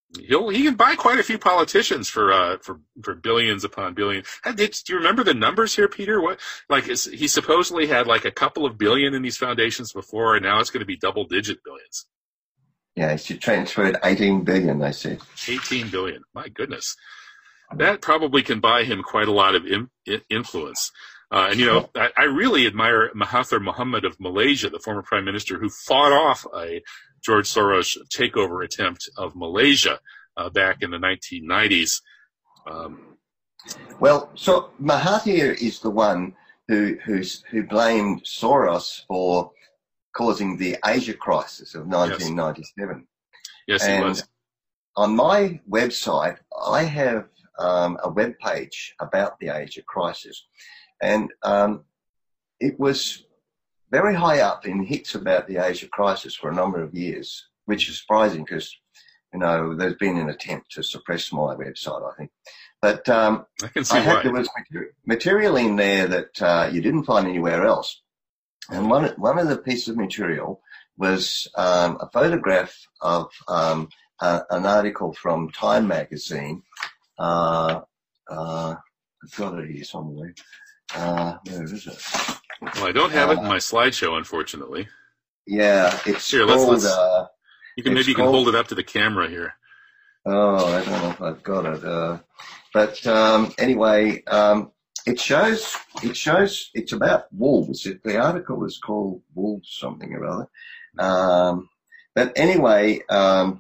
[SPEAKER 1] He'll he can buy quite a few politicians for uh for for billions upon billions. Do you remember the numbers here, Peter? What like is, he supposedly had like a couple of billion in these foundations before, and now it's going to be double digit billions.
[SPEAKER 2] Yeah, she transferred eighteen billion. They said
[SPEAKER 1] eighteen billion. My goodness, that probably can buy him quite a lot of in, influence. Uh, and you know, I, I really admire Mahathir Mohamad of Malaysia, the former prime minister who fought off a George Soros takeover attempt of Malaysia uh, back in the nineteen nineties. Um,
[SPEAKER 2] well, so Mahathir is the one who who's, who blamed Soros for causing the Asia crisis of nineteen ninety-seven.
[SPEAKER 1] Yes,
[SPEAKER 2] and
[SPEAKER 1] he was.
[SPEAKER 2] On my website, I have um, a web page about the Asia crisis, and um, it was very high up in hits about the Asia crisis for a number of years, which is surprising because, you know, there's been an attempt to suppress my website, I think. But um,
[SPEAKER 1] I can see
[SPEAKER 2] I had,
[SPEAKER 1] why.
[SPEAKER 2] there was material in there that uh, you didn't find anywhere else. And one, one of the pieces of material was um, a photograph of um, a, an article from Time magazine. Uh, uh, I've got it here somewhere. Uh, where is it?
[SPEAKER 1] Well, I don't have
[SPEAKER 2] uh,
[SPEAKER 1] it in my slideshow, unfortunately.
[SPEAKER 2] Yeah, it's
[SPEAKER 1] here.
[SPEAKER 2] called,
[SPEAKER 1] Let's. let's
[SPEAKER 2] uh,
[SPEAKER 1] you can maybe you can
[SPEAKER 2] called,
[SPEAKER 1] hold it up to the camera here.
[SPEAKER 2] Oh, I don't know if I've got it. Uh, but um, anyway, um, it shows. It shows. It's about wolves. It, the article is called "Wolves" something or other. Um, but anyway, um,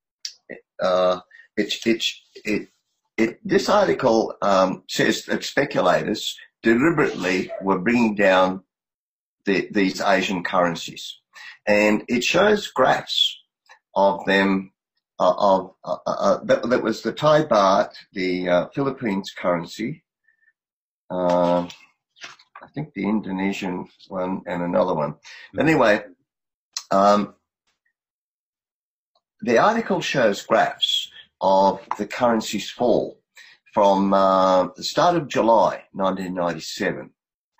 [SPEAKER 2] uh, it, it, it, it, this article um, says that speculators deliberately were bringing down the, these Asian currencies, and it shows graphs of them. Uh, of uh, uh, that, that was the Thai baht, the uh, Philippines currency, uh, I think the Indonesian one, and another one. Mm-hmm. Anyway, um, the article shows graphs of the currency's fall from uh, the start of July nineteen ninety-seven.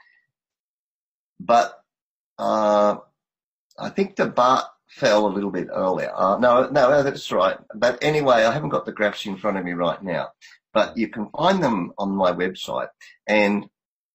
[SPEAKER 2] But uh, I think the baht fell a little bit earlier. Uh, no, no, that's right. But anyway, I haven't got the graphs in front of me right now. But you can find them on my website. And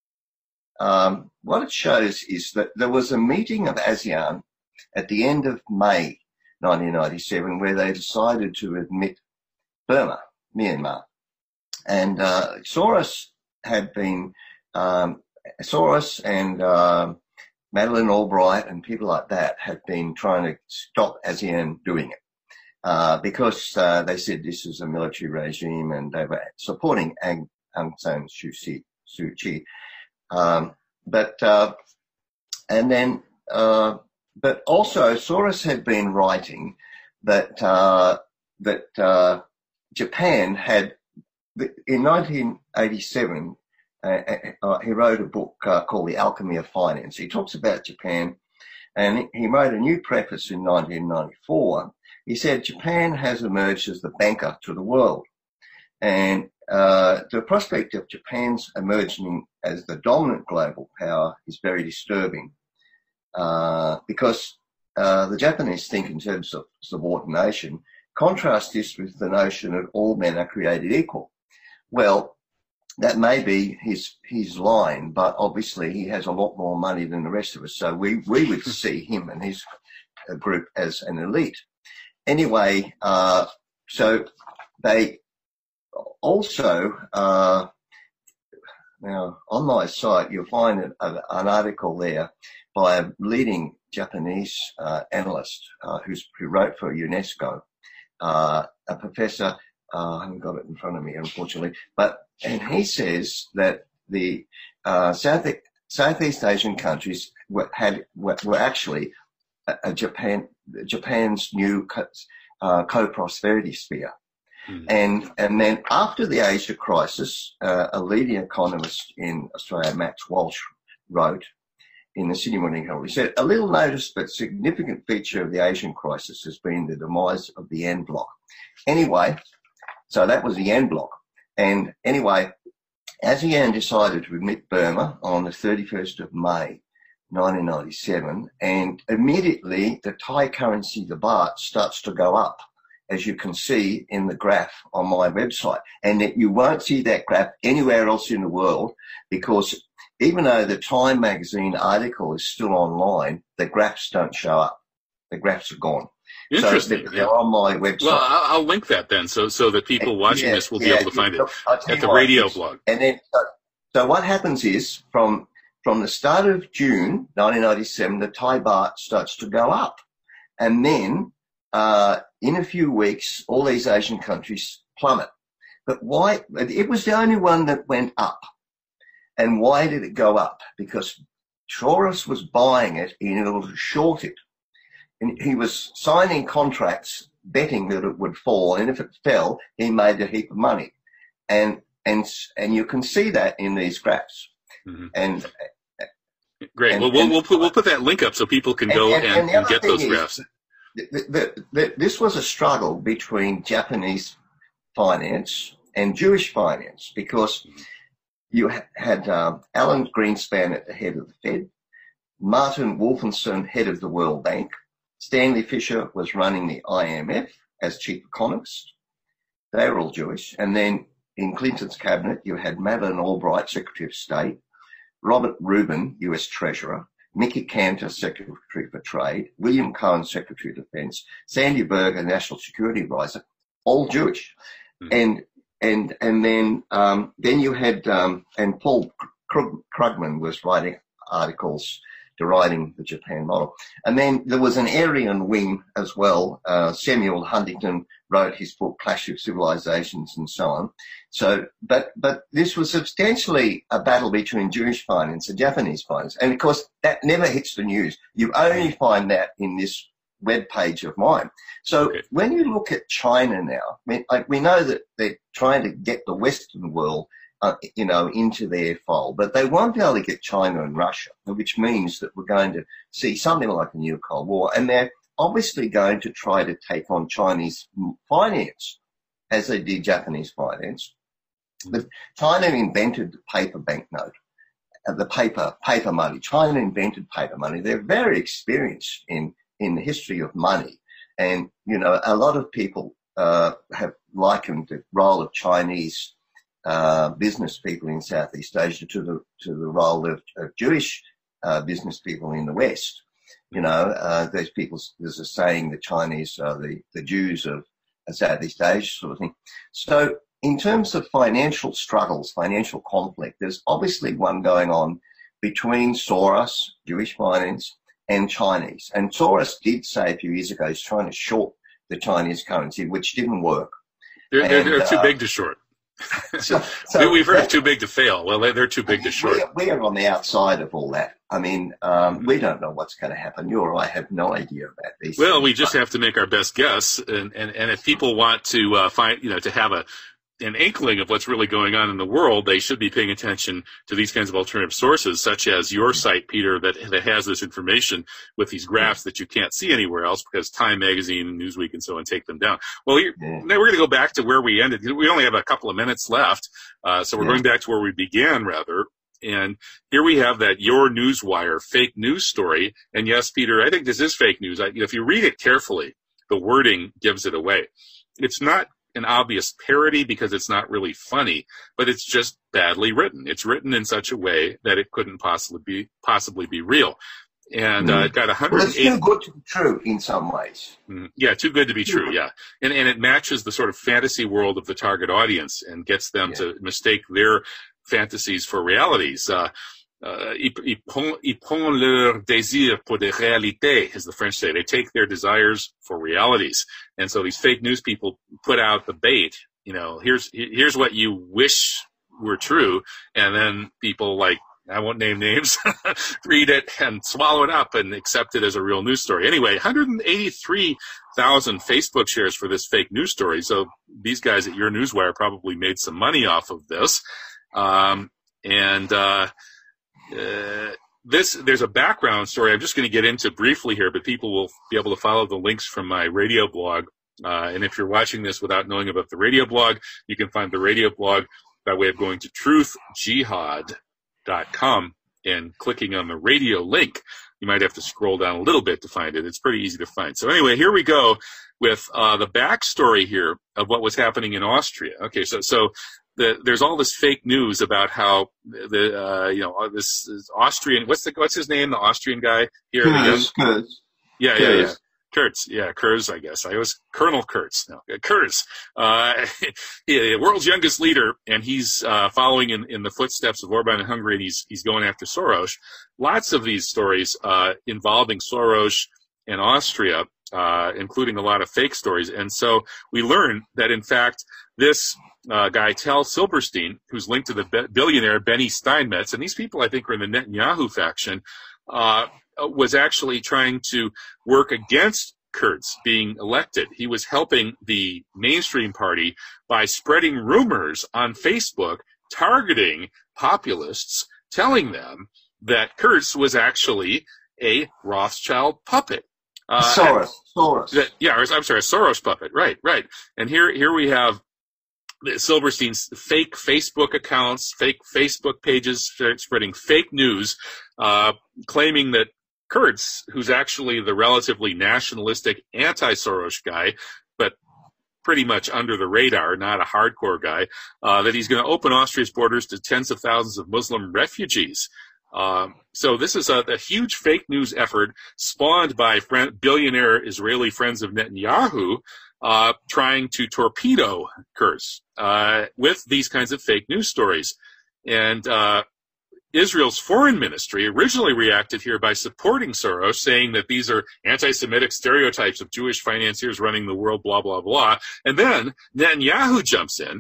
[SPEAKER 2] um, what it shows is that there was a meeting of ASEAN at the end of May nineteen ninety-seven where they decided to admit Burma, Myanmar. And uh, Soros had been, um, Soros and uh, Madeleine Albright and people like that had been trying to stop ASEAN doing it uh, because uh, they said this is a military regime and they were supporting Aung, Aung San Suu Kyi. Um, but, uh, and then, uh, but also Soros had been writing that, uh, that uh, Japan had, in nineteen eighty-seven, Uh, uh, he wrote a book uh, called The Alchemy of Finance. He talks about Japan, and he wrote a new preface in nineteen ninety-four. He said, Japan has emerged as the banker to the world. And uh, the prospect of Japan's emerging as the dominant global power is very disturbing uh, because uh, the Japanese think in terms of subordination. Contrast this with the notion that all men are created equal. Well, that may be his his line, but obviously he has a lot more money than the rest of us. So we, we would see him and his group as an elite. Anyway, uh, so they also, uh, now on my site, you'll find an, an article there by a leading Japanese uh, analyst uh, who's, who wrote for UNESCO, uh, a professor. Uh, I haven't got it in front of me, unfortunately, but and he says that the uh, South Southeast Asian countries were, had were, were actually a, a Japan Japan's new co, uh, co-prosperity sphere, mm. and and then after the Asia crisis, uh, a leading economist in Australia, Max Walsh, wrote in the Sydney Morning Herald. He said a little noticed but significant feature of the Asian crisis has been the demise of the en bloc. Anyway. So that was the en bloc. And anyway, ASEAN decided to admit Burma on the thirty-first of May, nineteen ninety-seven, and immediately the Thai currency, the baht, starts to go up as you can see in the graph on my website. And that you won't see that graph anywhere else in the world, because even though the Time magazine article is still online, the graphs don't show up. The graphs are gone.
[SPEAKER 1] Interesting.
[SPEAKER 2] So they're on my website.
[SPEAKER 1] Well, I'll, I'll link that then, so so that people watching
[SPEAKER 2] yeah,
[SPEAKER 1] this will
[SPEAKER 2] yeah,
[SPEAKER 1] be able to find
[SPEAKER 2] yeah,
[SPEAKER 1] it at the radio blog.
[SPEAKER 2] And then, so, so what happens is, from from the start of June nineteen ninety-seven, the Thai baht starts to go up, and then uh, in a few weeks, all these Asian countries plummet. But why? It was the only one that went up. And why did it go up? Because Soros was buying it in order to short it. And he was signing contracts betting that it would fall, and if it fell, he made a heap of money. And and and you can see that in these graphs.
[SPEAKER 1] Mm-hmm.
[SPEAKER 2] And
[SPEAKER 1] great.
[SPEAKER 2] And,
[SPEAKER 1] well, we'll
[SPEAKER 2] and,
[SPEAKER 1] we'll put we'll put that link up so people can go and, and, and get those graphs.
[SPEAKER 2] The, the, the, this was a struggle between Japanese finance and Jewish finance, because you had um, Alan Greenspan at the head of the Fed, Martin Wolfensohn, head of the World Bank. Stanley Fischer was running the I M F as chief economist. They were all Jewish. And then in Clinton's cabinet, you had Madeleine Albright, Secretary of State, Robert Rubin, U S Treasurer, Mickey Cantor, Secretary for Trade, William Cohen, Secretary of Defense, Sandy Berger, National Security Advisor, all Jewish. Mm. And and and then um, then you had, um, and Paul Krugman was writing articles deriding the Japan model. And then there was an Aryan wing as well. Uh, Samuel Huntington wrote his book, Clash of Civilizations, and so on. So, but, but this was substantially a battle between Jewish finance and Japanese finance. And of course, that never hits the news. You only find that in this web page of mine. So okay. When you look at China now, I mean, like, we know that they're trying to get the Western world Uh, you know, into their fold, but they won't be able to get China and Russia, which means that we're going to see something like a new Cold War, and they're obviously going to try to take on Chinese finance as they did Japanese finance. But China invented the paper banknote, uh, the paper paper money. China invented paper money. They're very experienced in in the history of money, and you know, a lot of people uh, have likened the role of Chinese Uh, business people in Southeast Asia to the to the role of, of Jewish uh, business people in the West. You know, uh, those people, there's a saying, the Chinese are the, the Jews of Southeast Asia sort of thing. So in terms of financial struggles, financial conflict, there's obviously one going on between Soros, Jewish finance, and Chinese. And Soros did say a few years ago he's trying to short the Chinese currency, which didn't work.
[SPEAKER 1] They're, they're, they're too uh, big to short.
[SPEAKER 2] so, so
[SPEAKER 1] We've heard that, too big to fail. Well, they're too big to short.
[SPEAKER 2] We are on the outside of all that. I mean, um, we don't know what's going to happen. You or I have no idea about these.
[SPEAKER 1] Well,
[SPEAKER 2] things,
[SPEAKER 1] we just have to make our best guess. And, and, and if people want to uh, find, you know, to have a an inkling of what's really going on in the world, they should be paying attention to these kinds of alternative sources, such as your site, Peter, that, that has this information with these graphs that you can't see anywhere else, because Time Magazine and Newsweek and so on take them down. Well, yeah. Now we're going to go back to where we ended. We only have a couple of minutes left, uh, so we're yeah. going back to where we began, rather. And here we have that Your Newswire fake news story. And yes, Peter, I think this is fake news. I, you know, if you read it carefully, the wording gives it away. It's not an obvious parody because it's not really funny, but it's just badly written. It's written in such a way that it couldn't possibly be possibly be real. And uh, it got one hundred eighty.
[SPEAKER 2] Well, it's too good to be true in some ways.
[SPEAKER 1] Mm, yeah, too good to be true. Yeah, and and it matches the sort of fantasy world of the target audience and gets them yeah. to mistake their fantasies for realities. Uh, uh, ils prennent ils prennent leur désir pour des réalités, as the French say. They take their desires for realities. And so these fake news people put out the bait. You know, here's here's what you wish were true, and then people like, I won't name names, read it and swallow it up and accept it as a real news story. Anyway, one hundred eighty-three thousand Facebook shares for this fake news story. So these guys at Your Newswire probably made some money off of this. Um, and uh, uh, this, there's a background story I'm just going to get into briefly here, but people will be able to follow the links from my radio blog. Uh, and if you're watching this without knowing about the radio blog, you can find the radio blog by way of going to truth jihad dot com and clicking on the radio link. You might have to scroll down a little bit to find it. It's pretty easy to find. So anyway, here we go with uh, the backstory here of what was happening in Austria. Okay, so so the, there's all this fake news about how the uh, you know this, this Austrian what's the what's his name the Austrian guy here
[SPEAKER 2] Kurz,
[SPEAKER 1] the young,
[SPEAKER 2] Kurz.
[SPEAKER 1] yeah
[SPEAKER 2] Kurz.
[SPEAKER 1] yeah yeah Kurz yeah Kurz I guess I was Colonel Kurz no Kurz uh, yeah, world's youngest leader, and he's uh, following in, in the footsteps of Orban in Hungary, and he's he's going after Soros. Lots of these stories uh, involving Soros and Austria, uh, including a lot of fake stories. And so we learn that, in fact, this uh, guy, Tal Silberstein, who's linked to the be- billionaire Benny Steinmetz, and these people, I think, are in the Netanyahu faction, uh, was actually trying to work against Kurz being elected. He was helping the mainstream party by spreading rumors on Facebook, targeting populists, telling them that Kurz was actually a Rothschild puppet. Uh,
[SPEAKER 2] Soros. Soros.
[SPEAKER 1] That, yeah, I'm sorry, a Soros puppet. Right, right. And here, here we have Silberstein's fake Facebook accounts, fake Facebook pages, spreading fake news, uh, claiming that Kurz, who's actually the relatively nationalistic anti-Soros guy, but pretty much under the radar, not a hardcore guy, uh, that he's going to open Austria's borders to tens of thousands of Muslim refugees. Um, so this is a, a huge fake news effort spawned by friend, billionaire Israeli friends of Netanyahu, uh, trying to torpedo Kurz uh, with these kinds of fake news stories. And uh, Israel's foreign ministry originally reacted here by supporting Soros, saying that these are anti-Semitic stereotypes of Jewish financiers running the world, blah, blah, blah. And then Netanyahu jumps in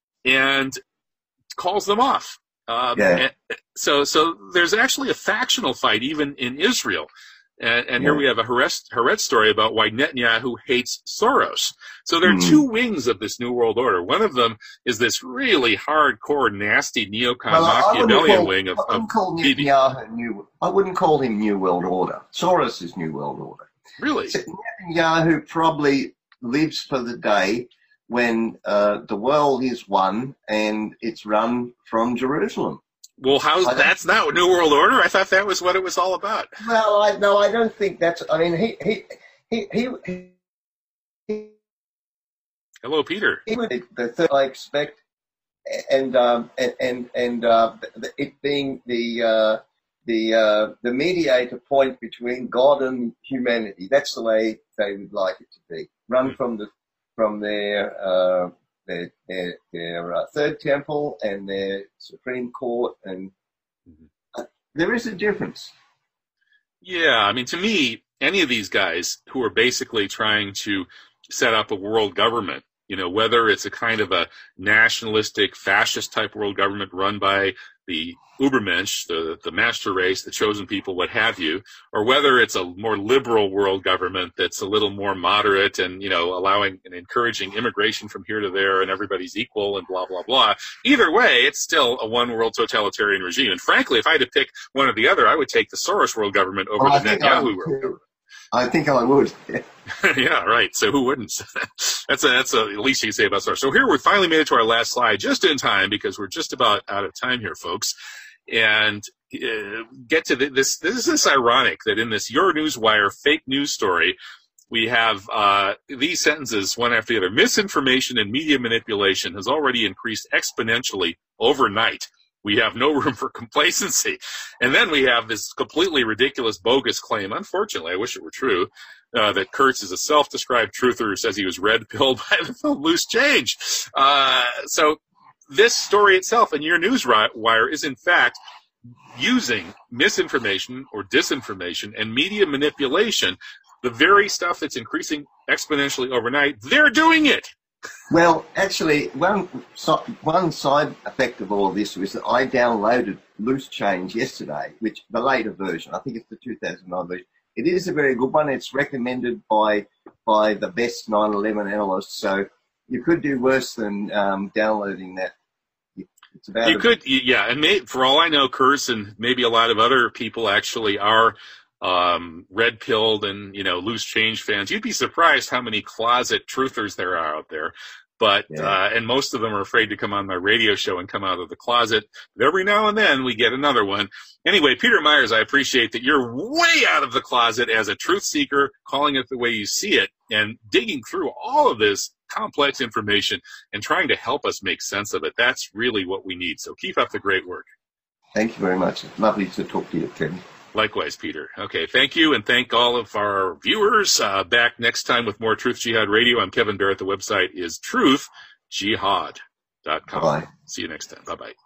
[SPEAKER 1] and calls them off. Um,
[SPEAKER 2] yeah.
[SPEAKER 1] and so, so there's actually a factional fight even in Israel. And, and yeah. here we have a Haaretz, Haaretz story about why Netanyahu hates Soros. So there are mm. two wings of this New World Order. One of them is this really hardcore, nasty neocon
[SPEAKER 2] well,
[SPEAKER 1] Machiavellian
[SPEAKER 2] call,
[SPEAKER 1] wing of,
[SPEAKER 2] I wouldn't
[SPEAKER 1] of
[SPEAKER 2] call Netanyahu new. I wouldn't call him New World Order. Soros is New World Order.
[SPEAKER 1] Really?
[SPEAKER 2] So Netanyahu probably lives for the day when uh, the world is one and it's run from Jerusalem.
[SPEAKER 1] Well, how's that's not New World Order? I thought that was what it was all about.
[SPEAKER 2] Well, I no, I don't think that's. I mean, he he he he. he
[SPEAKER 1] Hello, Peter.
[SPEAKER 2] He would the third I expect, and um and and and uh, it being the uh, the uh, the mediator point between God and humanity. That's the way they would like it to be. Run mm-hmm. from the from their. Uh, Their, their, their uh, third temple and their Supreme Court, and uh, there is a difference.
[SPEAKER 1] Yeah, I mean, to me, any of these guys who are basically trying to set up a world government, you know, whether it's a kind of a nationalistic, fascist-type world government run by the Übermensch, the, the master race, the chosen people, what have you, or whether it's a more liberal world government that's a little more moderate and, you know, allowing and encouraging immigration from here to there and everybody's equal and blah, blah, blah. Either way, it's still a one-world totalitarian regime. And frankly, if I had to pick one or the other, I would take the Soros world government over
[SPEAKER 2] well,
[SPEAKER 1] the Netanyahu world government.
[SPEAKER 2] I think I would.
[SPEAKER 1] Yeah, right. So who wouldn't? that's a, that's a, the least you can say about Soros. So here we finally made it to our last slide just in time because we're just about out of time here, folks. And uh, get to the, this. This is ironic that in this Your Newswire fake news story, we have uh, these sentences one after the other. Misinformation and media manipulation has already increased exponentially overnight. We have no room for complacency. And then we have this completely ridiculous, bogus claim, unfortunately, I wish it were true, uh, that Kurz is a self-described truther who says he was red-pilled by the film Loose Change. Uh, so this story itself in Your Newswire is, in fact, using misinformation or disinformation and media manipulation, the very stuff that's increasing exponentially overnight. They're doing it.
[SPEAKER 2] Well, actually, one one side effect of all of this was that I downloaded Loose Change yesterday, which the later version. I think it's the two thousand nine version. It is a very good one. It's recommended by by the best nine eleven analysts. So you could do worse than um, downloading that. It's about
[SPEAKER 1] you could, yeah. And may, for all I know, Kurz and maybe a lot of other people actually are um, red-pilled and, you know, Loose Change fans. You'd be surprised how many closet truthers there are out there. But,
[SPEAKER 2] Yeah.
[SPEAKER 1] uh, and most of them are afraid to come on my radio show and come out of the closet. But every now and then we get another one. Anyway, Peter Myers, I appreciate that you're way out of the closet as a truth seeker, calling it the way you see it, and digging through all of this complex information and trying to help us make sense of it. That's really what we need. So keep up the great work.
[SPEAKER 2] Thank you very much. Lovely to talk to you, Tim.
[SPEAKER 1] Likewise, Peter. Okay, thank you, and thank all of our viewers. Uh, back next time with more Truth Jihad Radio. I'm Kevin Barrett. The website is truth jihad dot com.
[SPEAKER 2] Bye.
[SPEAKER 1] See you next time. Bye-bye.